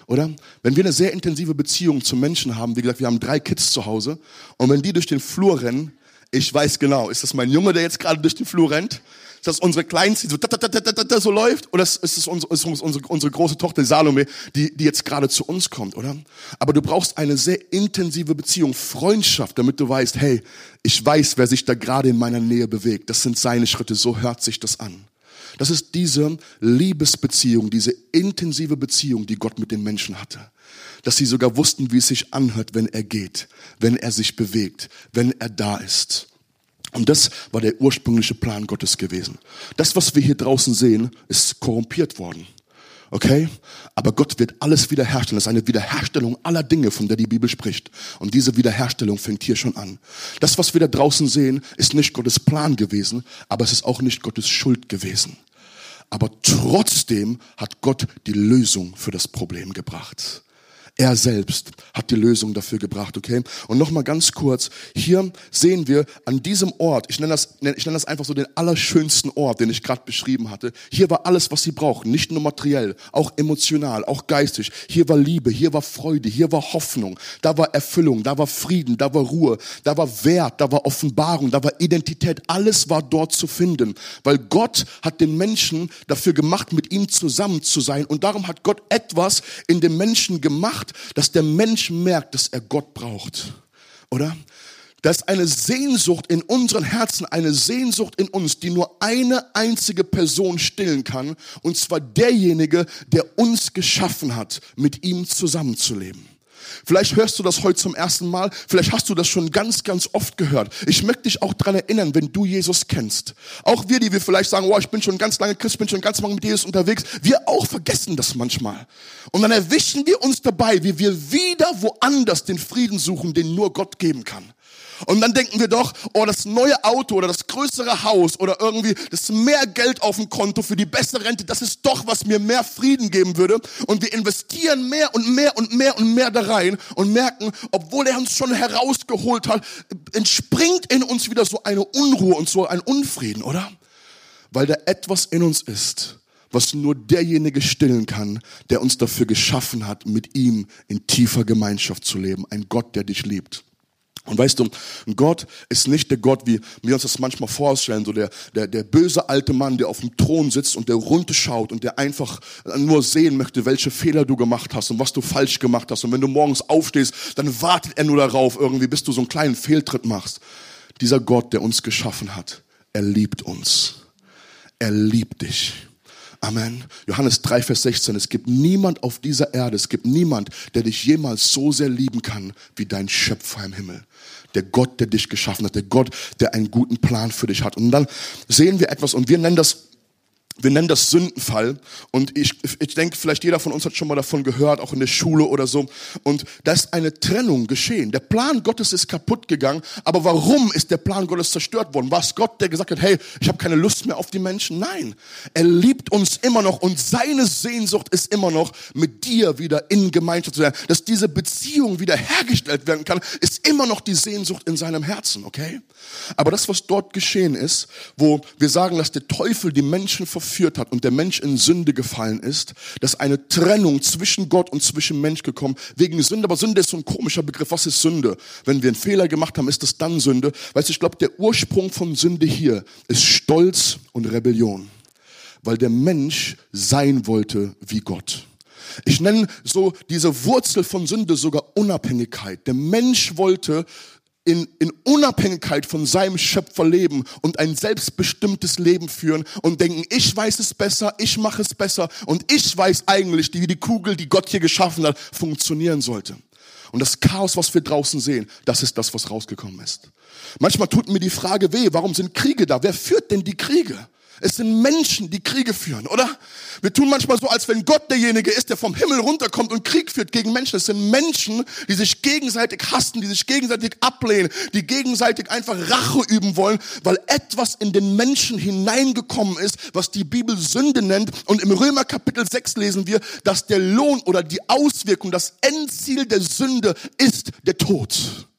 Oder? Wenn wir eine sehr intensive Beziehung zu Menschen haben, wie gesagt, wir haben drei Kids zu Hause und wenn die durch den Flur rennen, ich weiß genau, ist das mein Junge, der jetzt gerade durch den Flur rennt? Ist das unsere Kleinste, die so, da, da, da, da, da, so läuft? Oder ist es unsere, ist unsere, unsere große Tochter Salome, die, die jetzt gerade zu uns kommt, oder? Aber du brauchst eine sehr intensive Beziehung, Freundschaft, damit du weißt, hey, ich weiß, wer sich da gerade in meiner Nähe bewegt. Das sind seine Schritte, so hört sich das an. Das ist diese Liebesbeziehung, diese intensive Beziehung, die Gott mit den Menschen hatte. Dass sie sogar wussten, wie es sich anhört, wenn er geht, wenn er sich bewegt, wenn er da ist. Und das war der ursprüngliche Plan Gottes gewesen. Das, was wir hier draußen sehen, ist korrumpiert worden. Okay? Aber Gott wird alles wiederherstellen. Das ist eine Wiederherstellung aller Dinge, von der die Bibel spricht. Und diese Wiederherstellung fängt hier schon an. Das, was wir da draußen sehen, ist nicht Gottes Plan gewesen, aber es ist auch nicht Gottes Schuld gewesen. Aber trotzdem hat Gott die Lösung für das Problem gebracht. Er selbst hat die Lösung dafür gebracht, okay? Und nochmal ganz kurz, hier sehen wir an diesem Ort, ich nenne das, ich nenne das einfach so den allerschönsten Ort, den ich gerade beschrieben hatte. Hier war alles, was sie brauchen, nicht nur materiell, auch emotional, auch geistig. Hier war Liebe, hier war Freude, hier war Hoffnung, da war Erfüllung, da war Frieden, da war Ruhe, da war Wert, da war Offenbarung, da war Identität. Alles war dort zu finden, weil Gott hat den Menschen dafür gemacht, mit ihm zusammen zu sein. Und darum hat Gott etwas in den Menschen gemacht, dass der Mensch merkt, dass er Gott braucht, oder? Da ist eine Sehnsucht in unseren Herzen, eine Sehnsucht in uns, die nur eine einzige Person stillen kann, und zwar derjenige, der uns geschaffen hat, mit ihm zusammenzuleben. Vielleicht hörst du das heute zum ersten Mal, vielleicht hast du das schon ganz, ganz oft gehört. Ich möchte dich auch daran erinnern, wenn du Jesus kennst. Auch wir, die wir vielleicht sagen, oh, ich bin schon ganz lange Christ, bin schon ganz lange mit Jesus unterwegs, wir auch vergessen das manchmal. Und dann erwischen wir uns dabei, wie wir wieder woanders den Frieden suchen, den nur Gott geben kann. Und dann denken wir doch, oh, das neue Auto oder das größere Haus oder irgendwie das mehr Geld auf dem Konto für die bessere Rente, das ist doch, was mir mehr Frieden geben würde. Und wir investieren mehr und mehr und mehr und mehr da rein und merken, obwohl er uns schon herausgeholt hat, entspringt in uns wieder so eine Unruhe und so ein Unfrieden, oder? Weil da etwas in uns ist, was nur derjenige stillen kann, der uns dafür geschaffen hat, mit ihm in tiefer Gemeinschaft zu leben. Ein Gott, der dich liebt. Und weißt du, Gott ist nicht der Gott, wie wir uns das manchmal vorstellen, so der, der, der böse alte Mann, der auf dem Thron sitzt und der runterschaut und der einfach nur sehen möchte, welche Fehler du gemacht hast und was du falsch gemacht hast. Und wenn du morgens aufstehst, dann wartet er nur darauf irgendwie, bis du so einen kleinen Fehltritt machst. Dieser Gott, der uns geschaffen hat, er liebt uns. Er liebt dich. Amen. Johannes drei, Vers sechzehn. Es gibt niemand auf dieser Erde, es gibt niemand, der dich jemals so sehr lieben kann, wie dein Schöpfer im Himmel. Der Gott, der dich geschaffen hat, der Gott, der einen guten Plan für dich hat. Und dann sehen wir etwas und wir nennen das Wir nennen das Sündenfall, und ich, ich denke, vielleicht jeder von uns hat schon mal davon gehört, auch in der Schule oder so. Und da ist eine Trennung geschehen. Der Plan Gottes ist kaputt gegangen, aber warum ist der Plan Gottes zerstört worden? War es Gott, der gesagt hat, hey, ich habe keine Lust mehr auf die Menschen? Nein, er liebt uns immer noch und seine Sehnsucht ist immer noch, mit dir wieder in Gemeinschaft zu sein. Dass diese Beziehung wieder hergestellt werden kann, ist immer noch die Sehnsucht in seinem Herzen, okay? Aber das, was dort geschehen ist, wo wir sagen, dass der Teufel die Menschen verführt, führt hat und der Mensch in Sünde gefallen ist, dass eine Trennung zwischen Gott und zwischen Mensch gekommen, wegen Sünde. Aber Sünde ist so ein komischer Begriff. Was ist Sünde? Wenn wir einen Fehler gemacht haben, ist das dann Sünde? Weißt du, ich glaube, der Ursprung von Sünde hier ist Stolz und Rebellion, weil der Mensch sein wollte wie Gott. Ich nenne so diese Wurzel von Sünde sogar Unabhängigkeit. Der Mensch wollte In, in Unabhängigkeit von seinem Schöpfer leben und ein selbstbestimmtes Leben führen und denken, ich weiß es besser, ich mache es besser und ich weiß eigentlich, wie die Kugel, die Gott hier geschaffen hat, funktionieren sollte. Und das Chaos, was wir draußen sehen, das ist das, was rausgekommen ist. Manchmal tut mir die Frage weh, warum sind Kriege da? Wer führt denn die Kriege? Es sind Menschen, die Kriege führen, oder? Wir tun manchmal so, als wenn Gott derjenige ist, der vom Himmel runterkommt und Krieg führt gegen Menschen. Es sind Menschen, die sich gegenseitig hassen, die sich gegenseitig ablehnen, die gegenseitig einfach Rache üben wollen, weil etwas in den Menschen hineingekommen ist, was die Bibel Sünde nennt. Und im Römer Kapitel sechs lesen wir, dass der Lohn oder die Auswirkung, das Endziel der Sünde ist der Tod.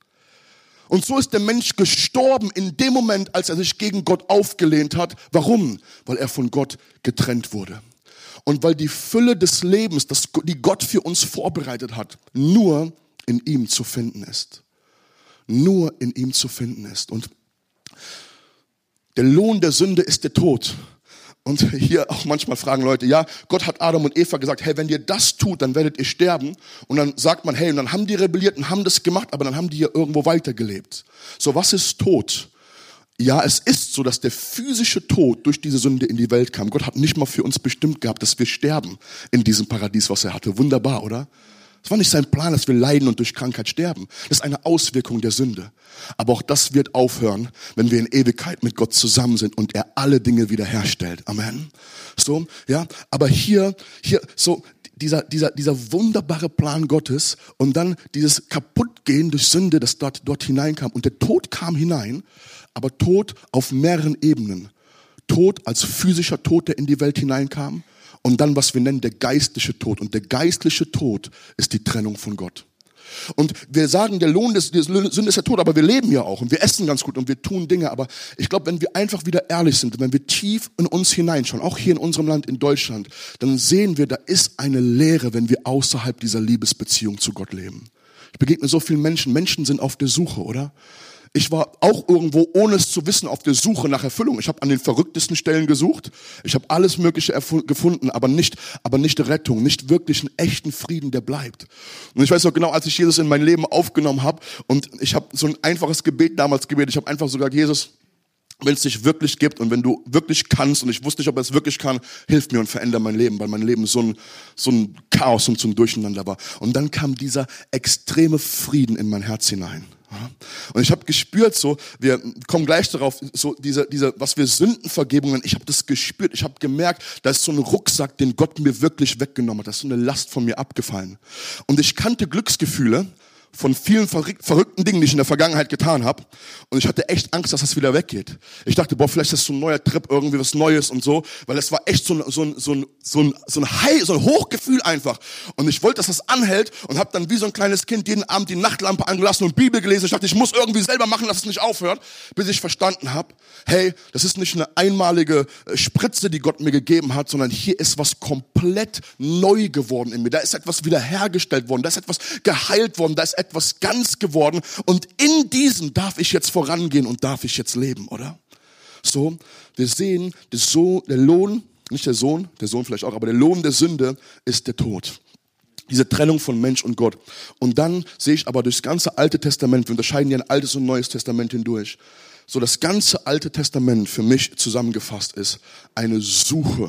Und so ist der Mensch gestorben in dem Moment, als er sich gegen Gott aufgelehnt hat. Warum? Weil er von Gott getrennt wurde. und weil die Fülle des Lebens, das, die Gott für uns vorbereitet hat, nur in ihm zu finden ist. Nur in ihm zu finden ist. Und der Lohn der Sünde ist der Tod. Und hier auch manchmal fragen Leute, ja, Gott hat Adam und Eva gesagt, hey, wenn ihr das tut, dann werdet ihr sterben. Und dann sagt man, hey, und dann haben die rebelliert und haben das gemacht, aber dann haben die ja irgendwo weitergelebt. So, was ist Tod? Ja, es ist so, dass der physische Tod durch diese Sünde in die Welt kam. Gott hat nicht mal für uns bestimmt gehabt, dass wir sterben in diesem Paradies, was er hatte. Wunderbar, oder? Es war nicht sein Plan, dass wir leiden und durch Krankheit sterben. Das ist eine Auswirkung der Sünde. Aber auch das wird aufhören, wenn wir in Ewigkeit mit Gott zusammen sind und er alle Dinge wiederherstellt. Amen. So, ja. Aber hier, hier, so, dieser, dieser, dieser wunderbare Plan Gottes und dann dieses Kaputtgehen durch Sünde, das dort, dort hineinkam. Und der Tod kam hinein, aber Tod auf mehreren Ebenen. Tod als physischer Tod, der in die Welt hineinkam. Und dann, was wir nennen, der geistliche Tod. Und der geistliche Tod ist die Trennung von Gott. Und wir sagen, der Lohn des, der Sünde ist der Tod, aber wir leben ja auch und wir essen ganz gut und wir tun Dinge. Aber ich glaube, wenn wir einfach wieder ehrlich sind, wenn wir tief in uns hineinschauen, auch hier in unserem Land, in Deutschland, dann sehen wir, da ist eine Leere, wenn wir außerhalb dieser Liebesbeziehung zu Gott leben. Ich begegne so vielen Menschen. Menschen sind auf der Suche, oder? Ich war auch irgendwo, ohne es zu wissen, auf der Suche nach Erfüllung. Ich habe an den verrücktesten Stellen gesucht. Ich habe alles Mögliche gefunden, aber nicht, aber nicht Rettung, nicht wirklich einen echten Frieden, der bleibt. Und ich weiß noch genau, als ich Jesus in mein Leben aufgenommen habe und ich habe so ein einfaches Gebet damals gebetet. Ich habe einfach so gesagt, Jesus, wenn es dich wirklich gibt und wenn du wirklich kannst, und ich wusste nicht, ob er es wirklich kann, hilf mir und verändere mein Leben, weil mein Leben so ein, so ein Chaos und so ein Durcheinander war. Und dann kam dieser extreme Frieden in mein Herz hinein. Und ich habe gespürt, so, wir kommen gleich darauf, so diese, diese, was wir Sündenvergebung nennen, ich habe das gespürt, ich habe gemerkt, da ist so ein Rucksack, den Gott mir wirklich weggenommen hat, da ist so eine Last von mir abgefallen. Und ich kannte Glücksgefühle von vielen verrückten Dingen, die ich in der Vergangenheit getan habe. Und ich hatte echt Angst, dass das wieder weggeht. Ich dachte, boah, vielleicht ist das so ein neuer Trip, irgendwie was Neues und so. Weil es war echt so ein, so ein, so ein, so ein, so ein High, so ein Hochgefühl einfach. Und ich wollte, dass das anhält und habe dann wie so ein kleines Kind jeden Abend die Nachtlampe angelassen und Bibel gelesen. Ich dachte, ich muss irgendwie selber machen, dass es nicht aufhört. Bis ich verstanden habe, hey, das ist nicht eine einmalige Spritze, die Gott mir gegeben hat, sondern hier ist was komplett neu geworden in mir. Da ist etwas wiederhergestellt worden, da ist etwas geheilt worden, da ist etwas ganz geworden und in diesem darf ich jetzt vorangehen und darf ich jetzt leben, oder? So, wir sehen, der, Sohn, der Lohn, nicht der Sohn, der Sohn vielleicht auch, aber der Lohn der Sünde ist der Tod. Diese Trennung von Mensch und Gott. Und dann sehe ich aber durchs ganze Alte Testament, wir unterscheiden ja ein Altes und Neues Testament hindurch, so das ganze Alte Testament für mich zusammengefasst ist eine Suche,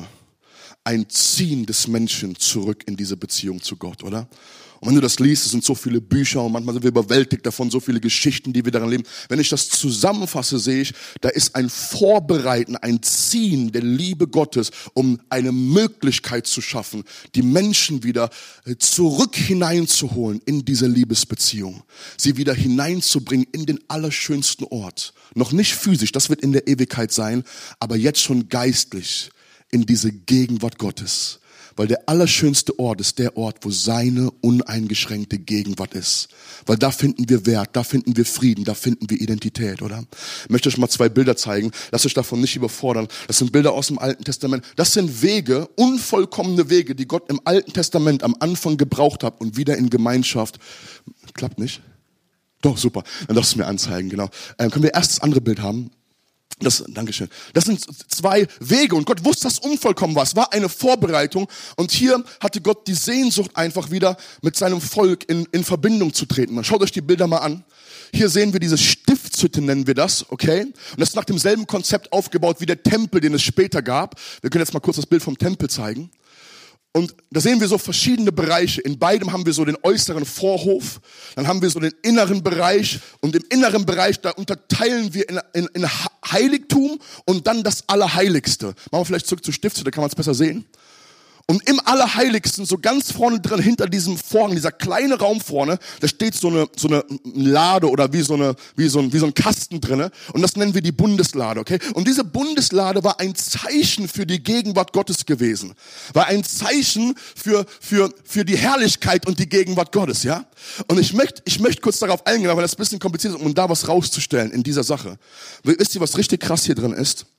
ein Ziehen des Menschen zurück in diese Beziehung zu Gott, oder? Und wenn du das liest, es sind so viele Bücher und manchmal sind wir überwältigt davon, so viele Geschichten, die wir daran leben. Wenn ich das zusammenfasse, sehe ich, da ist ein Vorbereiten, ein Ziehen der Liebe Gottes, um eine Möglichkeit zu schaffen, die Menschen wieder zurück hineinzuholen in diese Liebesbeziehung. Sie wieder hineinzubringen in den allerschönsten Ort. Noch nicht physisch, das wird in der Ewigkeit sein, aber jetzt schon geistlich in diese Gegenwart Gottes. Weil der allerschönste Ort ist der Ort, wo seine uneingeschränkte Gegenwart ist. Weil da finden wir Wert, da finden wir Frieden, da finden wir Identität, oder? Ich möchte euch mal zwei Bilder zeigen. Lasst euch davon nicht überfordern. Das sind Bilder aus dem Alten Testament. Das sind Wege, unvollkommene Wege, die Gott im Alten Testament am Anfang gebraucht hat und wieder in Gemeinschaft. Klappt nicht? Doch, super. Dann darfst du mir anzeigen, genau. Ähm, können wir erst das andere Bild haben? Das, Dankeschön. Das sind zwei Wege und Gott wusste, dass unvollkommen war. Es war eine Vorbereitung und hier hatte Gott die Sehnsucht einfach wieder mit seinem Volk in, in Verbindung zu treten. Man schaut euch die Bilder mal an. Hier sehen wir diese Stiftshütte, nennen wir das, okay? Und das ist nach demselben Konzept aufgebaut wie der Tempel, den es später gab. Wir können jetzt mal kurz das Bild vom Tempel zeigen. Und da sehen wir so verschiedene Bereiche. In beidem haben wir so den äußeren Vorhof, dann haben wir so den inneren Bereich und im inneren Bereich, da unterteilen wir in, in, in Heiligtum und dann das Allerheiligste. Machen wir vielleicht zurück zur Stiftshütte, da kann man es besser sehen. Und im Allerheiligsten, so ganz vorne drin, hinter diesem Vorhang, dieser kleine Raum vorne, da steht so eine, so eine Lade oder wie so eine, wie so ein, wie so ein Kasten drinne. Und das nennen wir die Bundeslade, okay? Und diese Bundeslade war ein Zeichen für die Gegenwart Gottes gewesen. War ein Zeichen für, für, für die Herrlichkeit und die Gegenwart Gottes, ja? Und ich möchte, ich möchte kurz darauf eingehen, weil das ein bisschen kompliziert ist, um da was rauszustellen in dieser Sache. Wisst ihr, was richtig krass hier drin ist?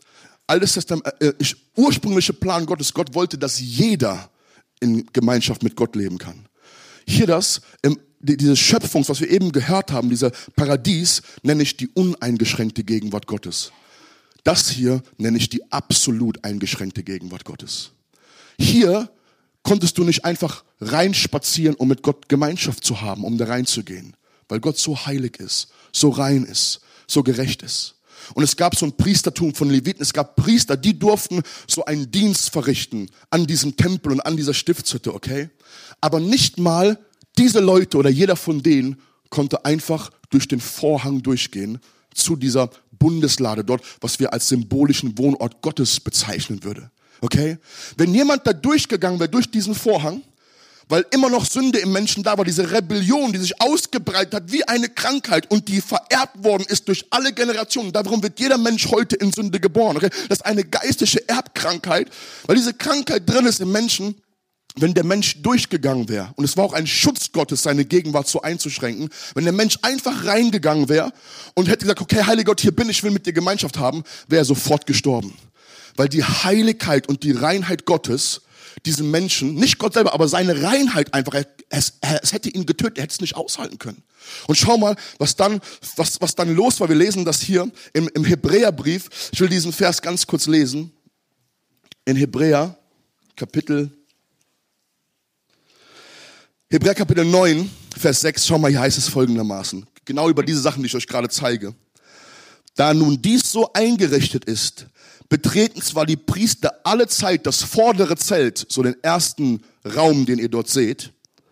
Altes Testament, äh, ursprüngliche Plan Gottes, Gott wollte, dass jeder in Gemeinschaft mit Gott leben kann. Hier das, im, die, diese Schöpfung, was wir eben gehört haben, dieser Paradies, nenne ich die uneingeschränkte Gegenwart Gottes. Das hier nenne ich die absolut eingeschränkte Gegenwart Gottes. Hier konntest du nicht einfach reinspazieren, um mit Gott Gemeinschaft zu haben, um da reinzugehen. Weil Gott so heilig ist, so rein ist, so gerecht ist. Und es gab so ein Priestertum von Leviten. Es gab Priester, die durften so einen Dienst verrichten an diesem Tempel und an dieser Stiftshütte, okay? Aber nicht mal diese Leute oder jeder von denen konnte einfach durch den Vorhang durchgehen zu dieser Bundeslade dort, was wir als symbolischen Wohnort Gottes bezeichnen würden, okay? Wenn jemand da durchgegangen wäre durch diesen Vorhang, weil immer noch Sünde im Menschen da war, diese Rebellion, die sich ausgebreitet hat wie eine Krankheit und die vererbt worden ist durch alle Generationen. Darum wird jeder Mensch heute in Sünde geboren. Okay? Das ist eine geistliche Erbkrankheit, weil diese Krankheit drin ist im Menschen, wenn der Mensch durchgegangen wäre. Und es war auch ein Schutz Gottes, seine Gegenwart so einzuschränken. Wenn der Mensch einfach reingegangen wäre und hätte gesagt, okay, Heiliger Gott, hier bin ich, ich will mit dir Gemeinschaft haben, wäre er sofort gestorben. Weil die Heiligkeit und die Reinheit Gottes diesen Menschen, nicht Gott selber, aber seine Reinheit einfach, es, es hätte ihn getötet, er hätte es nicht aushalten können. Und schau mal, was dann, was, was dann los war. Wir lesen das hier im, im Hebräerbrief. Ich will diesen Vers ganz kurz lesen. In Hebräer, Kapitel, Hebräer Kapitel neun, Vers sechs. Schau mal, hier heißt es folgendermaßen. Genau über diese Sachen, die ich euch gerade zeige. Da nun dies so eingerichtet ist, betreten zwar die Priester alle Zeit das vordere Zelt, so den ersten Raum, den ihr dort seht,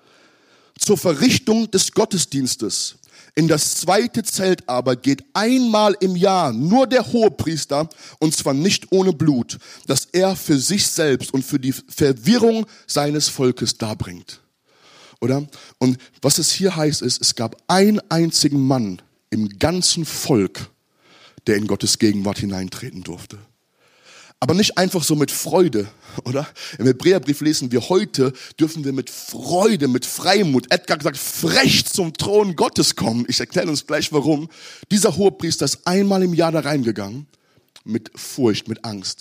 zur Verrichtung des Gottesdienstes. In das zweite Zelt aber geht einmal im Jahr nur der Hohepriester, und zwar nicht ohne Blut, das er für sich selbst und für die Verwirrung seines Volkes darbringt. Oder? Und was es hier heißt ist, es gab einen einzigen Mann im ganzen Volk, der in Gottes Gegenwart hineintreten durfte. Aber nicht einfach so mit Freude, oder? Im Hebräerbrief lesen wir, heute dürfen wir mit Freude, mit Freimut, Edgar gesagt, frech zum Thron Gottes kommen. Ich erkläre uns gleich warum. Dieser Hohepriester ist einmal im Jahr da reingegangen, mit Furcht, mit Angst.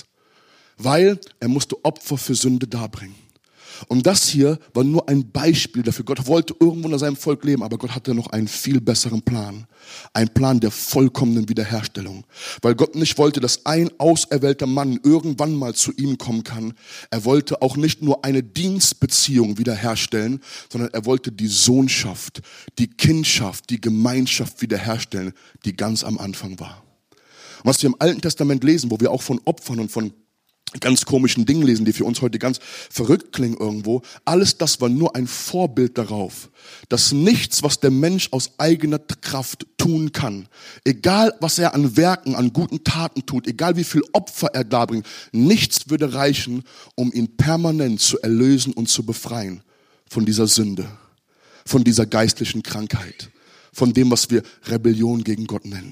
Weil er musste Opfer für Sünde darbringen. Und das hier war nur ein Beispiel dafür. Gott wollte irgendwo in seinem Volk leben, aber Gott hatte noch einen viel besseren Plan. Ein Plan der vollkommenen Wiederherstellung. Weil Gott nicht wollte, dass ein auserwählter Mann irgendwann mal zu ihm kommen kann. Er wollte auch nicht nur eine Dienstbeziehung wiederherstellen, sondern er wollte die Sohnschaft, die Kindschaft, die Gemeinschaft wiederherstellen, die ganz am Anfang war. Und was wir im Alten Testament lesen, wo wir auch von Opfern und von ganz komischen Dingen lesen, die für uns heute ganz verrückt klingen irgendwo. Alles das war nur ein Vorbild darauf, dass nichts, was der Mensch aus eigener Kraft tun kann, egal was er an Werken, an guten Taten tut, egal wie viel Opfer er darbringt, nichts würde reichen, um ihn permanent zu erlösen und zu befreien von dieser Sünde, von dieser geistlichen Krankheit, von dem, was wir Rebellion gegen Gott nennen.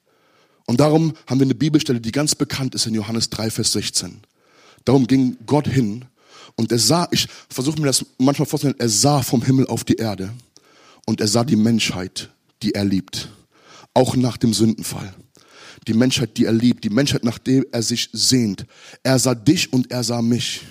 Und darum haben wir eine Bibelstelle, die ganz bekannt ist in Johannes drei, Vers sechzehn. Darum ging Gott hin und er sah, ich versuche mir das manchmal vorzustellen, er sah vom Himmel auf die Erde und er sah die Menschheit, die er liebt. Auch nach dem Sündenfall. Die Menschheit, die er liebt, die Menschheit, nach der er sich sehnt. Er sah dich und er sah mich.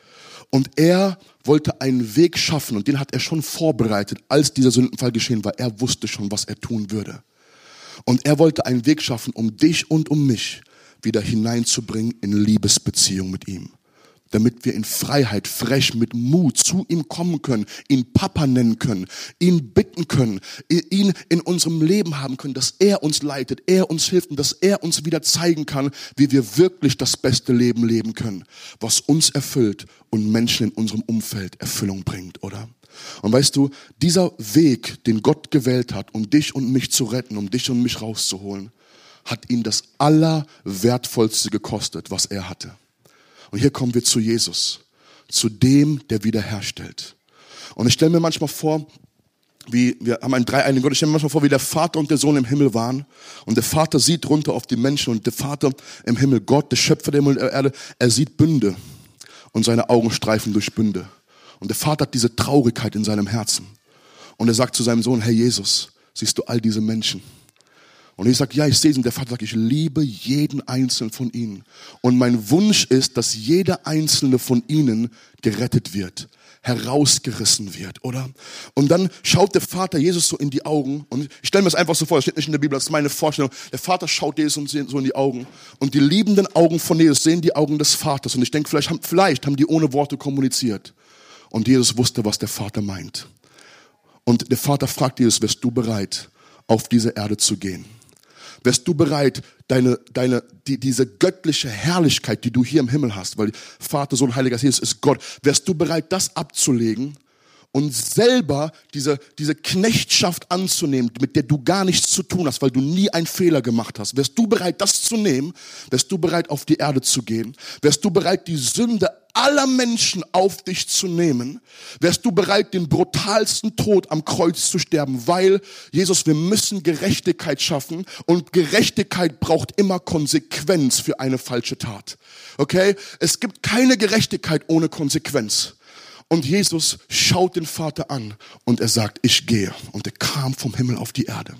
Und er wollte einen Weg schaffen und den hat er schon vorbereitet, als dieser Sündenfall geschehen war. Er wusste schon, was er tun würde. Und er wollte einen Weg schaffen, um dich und um mich wieder hineinzubringen in Liebesbeziehung mit ihm. Damit wir in Freiheit, frech, mit Mut zu ihm kommen können, ihn Papa nennen können, ihn bitten können, ihn in unserem Leben haben können, dass er uns leitet, er uns hilft und dass er uns wieder zeigen kann, wie wir wirklich das beste Leben leben können, was uns erfüllt und Menschen in unserem Umfeld Erfüllung bringt, oder? Und weißt du, dieser Weg, den Gott gewählt hat, um dich und mich zu retten, um dich und mich rauszuholen, hat ihn das Allerwertvollste gekostet, was er hatte. Und hier kommen wir zu Jesus, zu dem, der wiederherstellt. Und ich stelle mir manchmal vor, wie wir haben einen dreieinigen Gott, ich stelle mir manchmal vor, wie der Vater und der Sohn im Himmel waren. Und der Vater sieht runter auf die Menschen und der Vater im Himmel, Gott, der Schöpfer der Himmel und der Erde, er sieht Bünde und seine Augen streifen durch Bünde. Und der Vater hat diese Traurigkeit in seinem Herzen. Und er sagt zu seinem Sohn, Herr Jesus, siehst du all diese Menschen? Und ich sage, ja, ich sehe es. Und der Vater sagt, ich liebe jeden einzelnen von ihnen. Und mein Wunsch ist, dass jeder einzelne von ihnen gerettet wird, herausgerissen wird, oder? Und dann schaut der Vater Jesus so in die Augen. Und ich stelle mir das einfach so vor, das steht nicht in der Bibel, das ist meine Vorstellung. Der Vater schaut Jesus so in die Augen. Und die liebenden Augen von Jesus sehen die Augen des Vaters. Und ich denke, vielleicht haben, vielleicht haben die ohne Worte kommuniziert. Und Jesus wusste, was der Vater meint. Und der Vater fragt Jesus, wärst du bereit, auf diese Erde zu gehen? Wärst du bereit, deine, deine, die, diese göttliche Herrlichkeit, die du hier im Himmel hast, weil Vater, Sohn, Heiliger Geist, Jesus ist Gott, wärst du bereit, das abzulegen und selber diese, diese Knechtschaft anzunehmen, mit der du gar nichts zu tun hast, weil du nie einen Fehler gemacht hast? Wärst du bereit, das zu nehmen? Wärst du bereit, auf die Erde zu gehen? Wärst du bereit, die Sünde aller Menschen auf dich zu nehmen? Wärst du bereit, den brutalsten Tod am Kreuz zu sterben? Weil, Jesus, wir müssen Gerechtigkeit schaffen und Gerechtigkeit braucht immer Konsequenz für eine falsche Tat. Okay? Es gibt keine Gerechtigkeit ohne Konsequenz. Und Jesus schaut den Vater an und er sagt, ich gehe. Und er kam vom Himmel auf die Erde,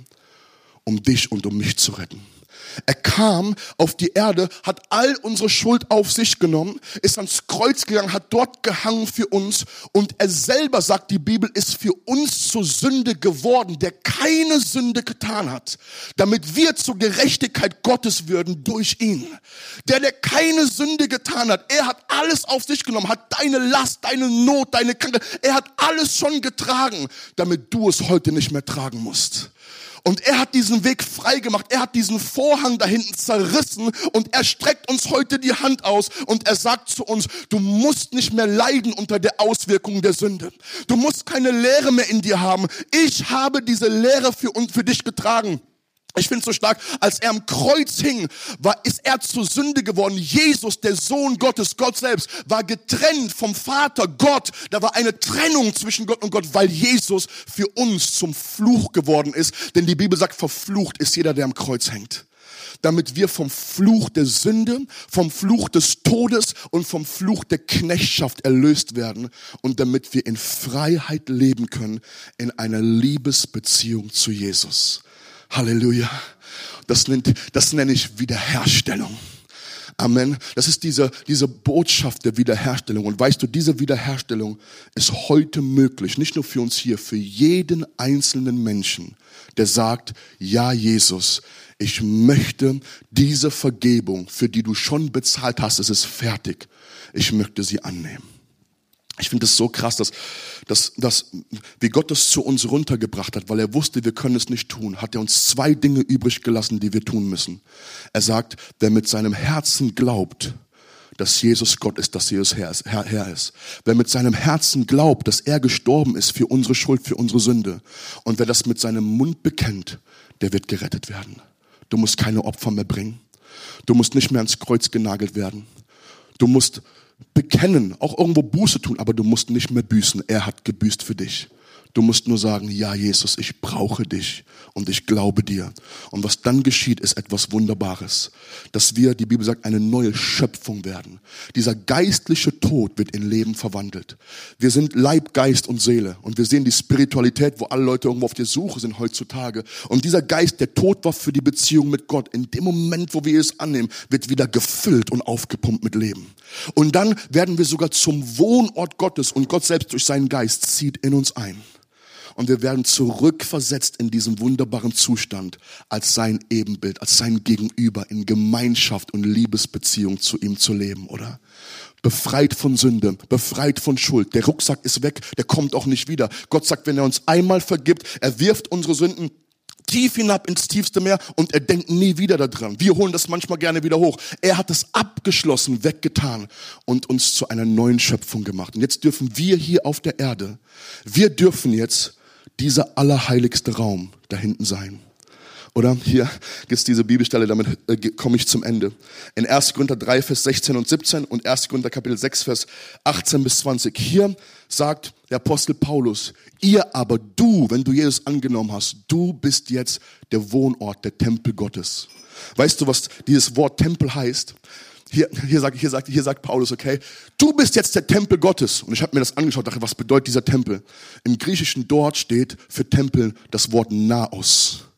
um dich und um mich zu retten. Er kam auf die Erde, hat all unsere Schuld auf sich genommen, ist ans Kreuz gegangen, hat dort gehangen für uns und er selber, sagt die Bibel, ist für uns zur Sünde geworden, der keine Sünde getan hat, damit wir zur Gerechtigkeit Gottes würden durch ihn. Der, der keine Sünde getan hat, er hat alles auf sich genommen, hat deine Last, deine Not, deine Krankheit, er hat alles schon getragen, damit du es heute nicht mehr tragen musst. Und er hat diesen Weg frei gemacht, er hat diesen Vorhang da hinten zerrissen und er streckt uns heute die Hand aus und er sagt zu uns, du musst nicht mehr leiden unter der Auswirkung der Sünde. Du musst keine Leere mehr in dir haben. Ich habe diese Leere für, für dich getragen. Ich finde es so stark, als er am Kreuz hing, war, ist er zur Sünde geworden. Jesus, der Sohn Gottes, Gott selbst, war getrennt vom Vater Gott. Da war eine Trennung zwischen Gott und Gott, weil Jesus für uns zum Fluch geworden ist. Denn die Bibel sagt, verflucht ist jeder, der am Kreuz hängt. Damit wir vom Fluch der Sünde, vom Fluch des Todes und vom Fluch der Knechtschaft erlöst werden und damit wir in Freiheit leben können, in einer Liebesbeziehung zu Jesus. Halleluja. Das nennt, das nenne ich Wiederherstellung. Amen. Das ist diese, diese Botschaft der Wiederherstellung. Und weißt du, diese Wiederherstellung ist heute möglich. Nicht nur für uns hier, für jeden einzelnen Menschen, der sagt, ja, Jesus, ich möchte diese Vergebung, für die du schon bezahlt hast, es ist fertig. Ich möchte sie annehmen. Ich finde es so krass, dass, dass, dass, wie Gott das zu uns runtergebracht hat, weil er wusste, wir können es nicht tun, hat er uns zwei Dinge übrig gelassen, die wir tun müssen. Er sagt, wer mit seinem Herzen glaubt, dass Jesus Gott ist, dass Jesus Herr ist, Herr, Herr ist. Wer mit seinem Herzen glaubt, dass er gestorben ist für unsere Schuld, für unsere Sünde. Und wer das mit seinem Mund bekennt, der wird gerettet werden. Du musst keine Opfer mehr bringen. Du musst nicht mehr ans Kreuz genagelt werden. Du musst bekennen, auch irgendwo Buße tun, aber du musst nicht mehr büßen. Er hat gebüßt für dich. Du musst nur sagen, ja Jesus, ich brauche dich und ich glaube dir. Und was dann geschieht, ist etwas Wunderbares. Dass wir, die Bibel sagt, eine neue Schöpfung werden. Dieser geistliche Tod wird in Leben verwandelt. Wir sind Leib, Geist und Seele. Und wir sehen die Spiritualität, wo alle Leute irgendwo auf der Suche sind heutzutage. Und dieser Geist, der tot war für die Beziehung mit Gott, in dem Moment, wo wir es annehmen, wird wieder gefüllt und aufgepumpt mit Leben. Und dann werden wir sogar zum Wohnort Gottes und Gott selbst durch seinen Geist zieht in uns ein. Und wir werden zurückversetzt in diesen wunderbaren Zustand als sein Ebenbild, als sein Gegenüber, in Gemeinschaft und Liebesbeziehung zu ihm zu leben, oder? Befreit von Sünde, befreit von Schuld. Der Rucksack ist weg, der kommt auch nicht wieder. Gott sagt, wenn er uns einmal vergibt, er wirft unsere Sünden tief hinab ins tiefste Meer und er denkt nie wieder daran. Wir holen das manchmal gerne wieder hoch. Er hat es abgeschlossen, weggetan und uns zu einer neuen Schöpfung gemacht. Und jetzt dürfen wir hier auf der Erde, wir dürfen jetzt dieser allerheiligste Raum da hinten sein. Oder hier gibt es diese Bibelstelle, damit äh, komme ich zum Ende. In erster Korinther drei, Vers sechzehn und siebzehn und erster Korinther Kapitel sechs, Vers achtzehn bis zwanzig. Hier sagt der Apostel Paulus, ihr aber, du, wenn du Jesus angenommen hast, du bist jetzt der Wohnort, der Tempel Gottes. Weißt du, was dieses Wort Tempel heißt? Hier, hier, sagt, hier, sagt, hier sagt Paulus, okay, du bist jetzt der Tempel Gottes. Und ich habe mir das angeschaut, dachte, was bedeutet dieser Tempel? Im Griechischen dort steht für Tempel das Wort Naos.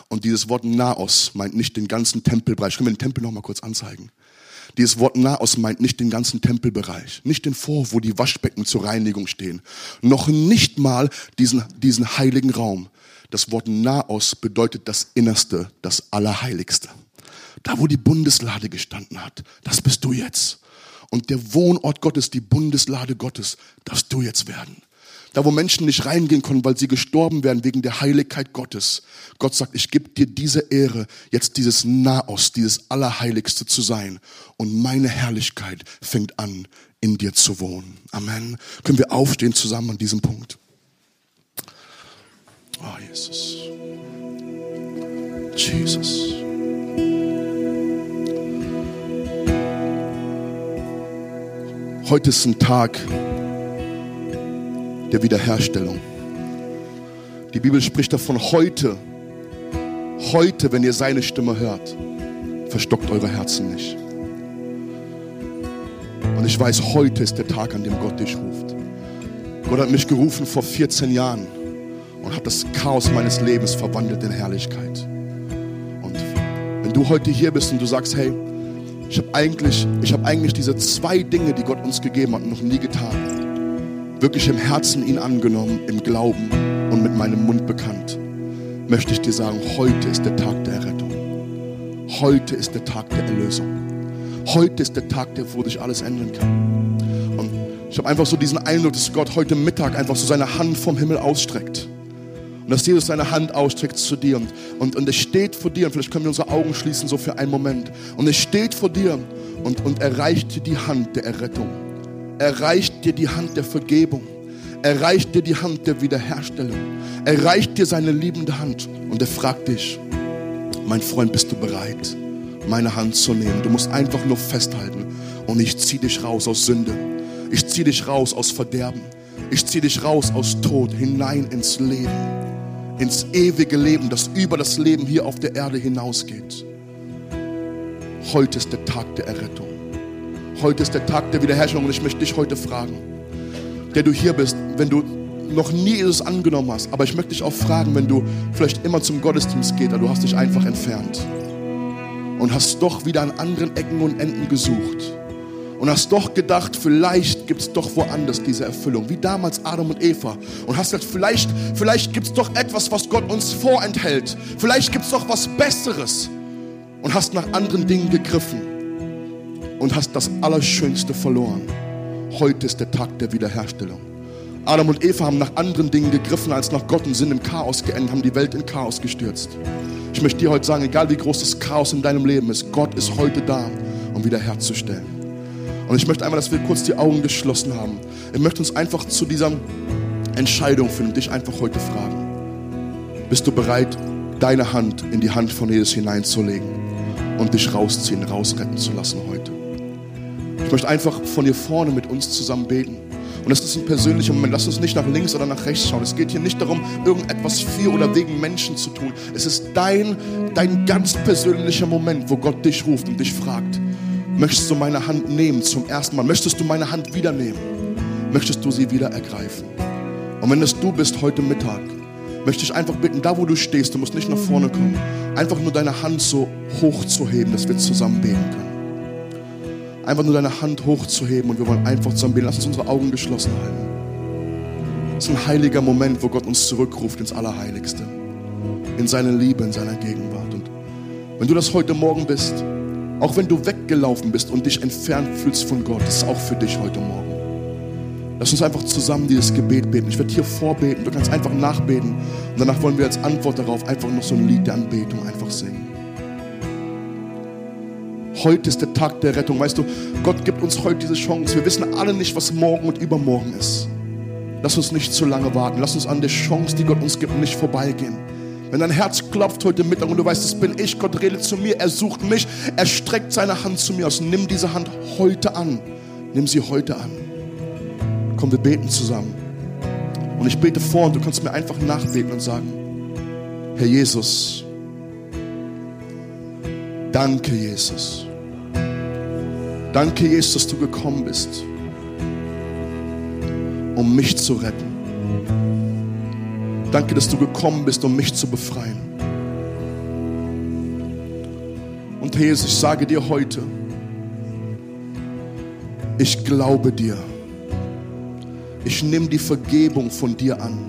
Und dieses Wort Naos meint nicht den ganzen Tempelbereich. Können wir den Tempel noch mal kurz anzeigen? Dieses Wort Naos meint nicht den ganzen Tempelbereich, nicht den Vorhof, wo die Waschbecken zur Reinigung stehen, noch nicht mal diesen, diesen heiligen Raum. Das Wort Naos bedeutet das Innerste, das Allerheiligste. Da, wo die Bundeslade gestanden hat, das bist du jetzt. Und der Wohnort Gottes, die Bundeslade Gottes, darfst du jetzt werden. Da, wo Menschen nicht reingehen konnten, weil sie gestorben wären wegen der Heiligkeit Gottes. Gott sagt, ich gebe dir diese Ehre, jetzt dieses Naos, dieses Allerheiligste zu sein. Und meine Herrlichkeit fängt an, in dir zu wohnen. Amen. Können wir aufstehen zusammen an diesem Punkt? Oh, Jesus. Jesus. Heute ist ein Tag der Wiederherstellung. Die Bibel spricht davon, heute, heute, wenn ihr seine Stimme hört, verstockt eure Herzen nicht. Und ich weiß, heute ist der Tag, an dem Gott dich ruft. Gott hat mich gerufen vor vierzehn Jahren und hat das Chaos meines Lebens verwandelt in Herrlichkeit. Und wenn du heute hier bist und du sagst, hey, ich habe eigentlich, ich habe eigentlich diese zwei Dinge, die Gott uns gegeben hat, noch nie getan. Wirklich im Herzen ihn angenommen, im Glauben und mit meinem Mund bekannt, möchte ich dir sagen, heute ist der Tag der Errettung. Heute ist der Tag der Erlösung. Heute ist der Tag, wo sich alles ändern kann. Und ich habe einfach so diesen Eindruck, dass Gott heute Mittag einfach so seine Hand vom Himmel ausstreckt. Und dass Jesus seine Hand ausstreckt zu dir. Und, und, und er steht vor dir, und vielleicht können wir unsere Augen schließen, so für einen Moment. Und er steht vor dir und, und er reicht dir die Hand der Errettung. Er reicht dir die Hand der Vergebung. Er reicht dir die Hand der Wiederherstellung. Er reicht dir seine liebende Hand. Und er fragt dich, mein Freund, bist du bereit, meine Hand zu nehmen? Du musst einfach nur festhalten. Und ich ziehe dich raus aus Sünde. Ich ziehe dich raus aus Verderben. Ich ziehe dich raus aus Tod hinein ins Leben. Ins ewige Leben, das über das Leben hier auf der Erde hinausgeht. Heute ist der Tag der Errettung. Heute ist der Tag der Wiederherstellung und ich möchte dich heute fragen, der du hier bist, wenn du noch nie Jesus angenommen hast, aber ich möchte dich auch fragen, wenn du vielleicht immer zum Gottesdienst gehst, aber du hast dich einfach entfernt und hast doch wieder an anderen Ecken und Enden gesucht und hast doch gedacht, vielleicht gibt es doch woanders diese Erfüllung, wie damals Adam und Eva, und hast gesagt, vielleicht, vielleicht gibt es doch etwas, was Gott uns vorenthält, vielleicht gibt es doch was Besseres, und hast nach anderen Dingen gegriffen und hast das Allerschönste verloren. Heute ist der Tag der Wiederherstellung. Adam und Eva haben nach anderen Dingen gegriffen als nach Gott und sind im Chaos geendet, haben die Welt in Chaos gestürzt. Ich möchte dir heute sagen, egal wie groß das Chaos in deinem Leben ist, Gott ist heute da, um wiederherzustellen. Und ich möchte einmal, dass wir kurz die Augen geschlossen haben. Ich möchte uns einfach zu dieser Entscheidung führen und dich einfach heute fragen. Bist du bereit, deine Hand in die Hand von Jesus hineinzulegen und dich rausziehen, rausretten zu lassen heute? Ich möchte einfach von hier vorne mit uns zusammen beten. Und das ist ein persönlicher Moment. Lass uns nicht nach links oder nach rechts schauen. Es geht hier nicht darum, irgendetwas für oder wegen Menschen zu tun. Es ist dein, dein ganz persönlicher Moment, wo Gott dich ruft und dich fragt, möchtest du meine Hand nehmen zum ersten Mal? Möchtest du meine Hand wieder nehmen? Möchtest du sie wieder ergreifen? Und wenn das du bist heute Mittag, möchte ich einfach bitten, da wo du stehst, du musst nicht nach vorne kommen, einfach nur deine Hand so hoch zu heben, dass wir zusammen beten können. Einfach nur deine Hand hochzuheben und wir wollen einfach zusammen beten. Lass uns unsere Augen geschlossen halten. Es ist ein heiliger Moment, wo Gott uns zurückruft ins Allerheiligste. In seine Liebe, in seiner Gegenwart. Und wenn du das heute Morgen bist, auch wenn du weggelaufen bist und dich entfernt fühlst von Gott, das ist auch für dich heute Morgen. Lass uns einfach zusammen dieses Gebet beten. Ich werde hier vorbeten, du kannst einfach nachbeten. Und danach wollen wir als Antwort darauf einfach noch so ein Lied der Anbetung einfach singen. Heute ist der Tag der Rettung. Weißt du, Gott gibt uns heute diese Chance. Wir wissen alle nicht, was morgen und übermorgen ist. Lass uns nicht zu lange warten. Lass uns an der Chance, die Gott uns gibt, nicht vorbeigehen. Wenn dein Herz klopft heute Mittag und du weißt, das bin ich, Gott redet zu mir, er sucht mich, er streckt seine Hand zu mir aus. Nimm diese Hand heute an. Nimm sie heute an. Komm, wir beten zusammen. Und ich bete vor und du kannst mir einfach nachbeten und sagen, Herr Jesus, danke Jesus. Danke Jesus, dass du gekommen bist, um mich zu retten. Danke, dass du gekommen bist, um mich zu befreien. Und Herr Jesus, ich sage dir heute, ich glaube dir. Ich nehme die Vergebung von dir an.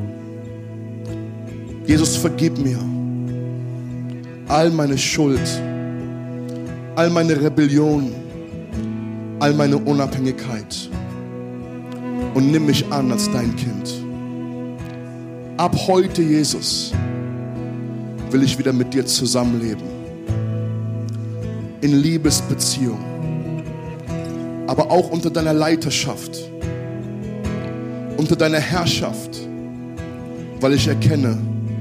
Jesus, vergib mir all meine Schuld, all meine Rebellion, all meine Unabhängigkeit und nimm mich an als dein Kind. Ab heute, Jesus, will ich wieder mit dir zusammenleben. In Liebesbeziehung, aber auch unter deiner Leiterschaft, unter deiner Herrschaft, weil ich erkenne,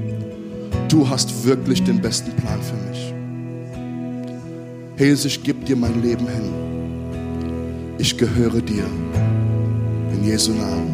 du hast wirklich den besten Plan für mich. Herr Jesus, ich gebe dir mein Leben hin. Ich gehöre dir. In Jesu Namen.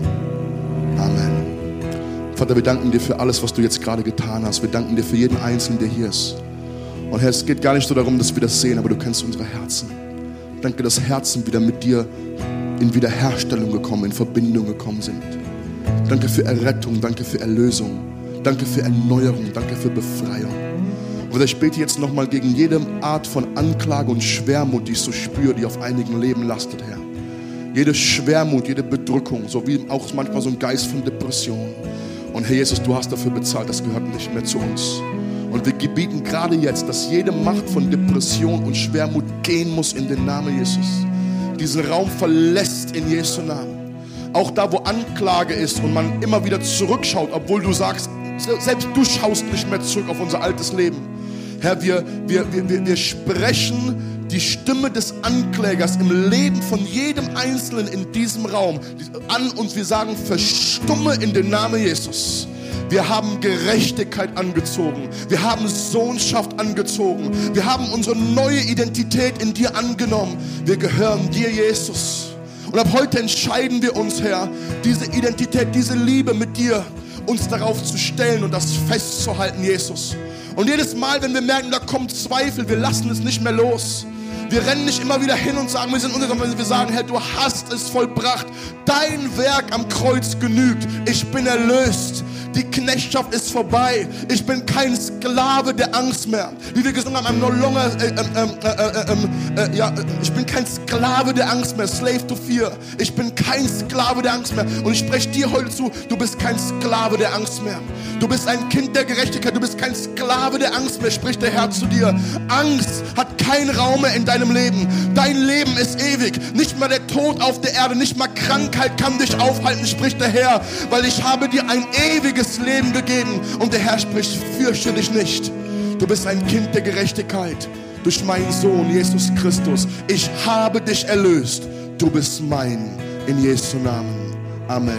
Amen. Vater, wir danken dir für alles, was du jetzt gerade getan hast. Wir danken dir für jeden Einzelnen, der hier ist. Und Herr, es geht gar nicht so darum, dass wir das sehen, aber du kennst unsere Herzen. Danke, dass Herzen wieder mit dir in Wiederherstellung gekommen, in Verbindung gekommen sind. Danke für Errettung, danke für Erlösung, danke für Erneuerung, danke für Befreiung. Und ich bete jetzt nochmal gegen jede Art von Anklage und Schwermut, die ich so spüre, die auf einigen Leben lastet, Herr. Jede Schwermut, jede Bedrückung, so wie auch manchmal so ein Geist von Depression. Und Herr Jesus, du hast dafür bezahlt, das gehört nicht mehr zu uns. Und wir gebieten gerade jetzt, dass jede Macht von Depression und Schwermut gehen muss in den Namen Jesus. Diesen Raum verlässt in Jesu Namen. Auch da, wo Anklage ist und man immer wieder zurückschaut, obwohl du sagst, selbst du schaust nicht mehr zurück auf unser altes Leben. Herr, wir, wir, wir, wir sprechen die Stimme des Anklägers im Leben von jedem Einzelnen in diesem Raum an und wir sagen, verstumme in den Namen Jesus. Wir haben Gerechtigkeit angezogen. Wir haben Sohnschaft angezogen. Wir haben unsere neue Identität in dir angenommen. Wir gehören dir, Jesus. Und ab heute entscheiden wir uns, Herr, diese Identität, diese Liebe mit dir, uns darauf zu stellen und das festzuhalten, Jesus. Und jedes Mal, wenn wir merken, da kommt Zweifel, wir lassen es nicht mehr los. Wir rennen nicht immer wieder hin und sagen, wir sind unsicher, sondern wir sagen, Herr, du hast es vollbracht. Dein Werk am Kreuz genügt. Ich bin erlöst. Die Knechtschaft ist vorbei. Ich bin kein Sklave der Angst mehr. Wie wir gesungen haben, I'm no longer, äh, äh, äh, äh, ja, ich bin kein Sklave der Angst mehr. Slave to fear. Ich bin kein Sklave der Angst mehr. Und ich spreche dir heute zu, du bist kein Sklave der Angst mehr. Du bist ein Kind der Gerechtigkeit. Du bist kein Sklave der Angst mehr, spricht der Herr zu dir. Angst hat keinen Raum mehr in deinem Leben. Dein Leben ist ewig. Nicht mal der Tod auf der Erde, nicht mal Krankheit kann dich aufhalten, spricht der Herr. Weil ich habe dir ein ewiges Leben gegeben. Und der Herr spricht, fürchte dich nicht. Du bist ein Kind der Gerechtigkeit. Durch meinen Sohn Jesus Christus. Ich habe dich erlöst. Du bist mein. In Jesu Namen. Amen.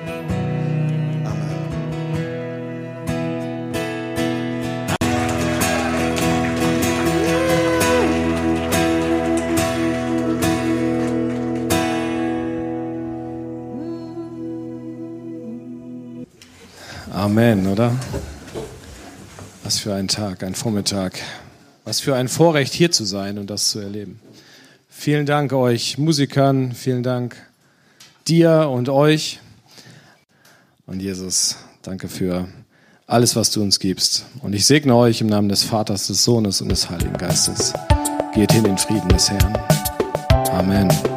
Amen, oder? Was für ein Tag, ein Vormittag. Was für ein Vorrecht, hier zu sein und das zu erleben. Vielen Dank euch Musikern, vielen Dank dir und euch. Und Jesus, danke für alles, was du uns gibst. Und ich segne euch im Namen des Vaters, des Sohnes und des Heiligen Geistes. Geht hin in Frieden des Herrn. Amen.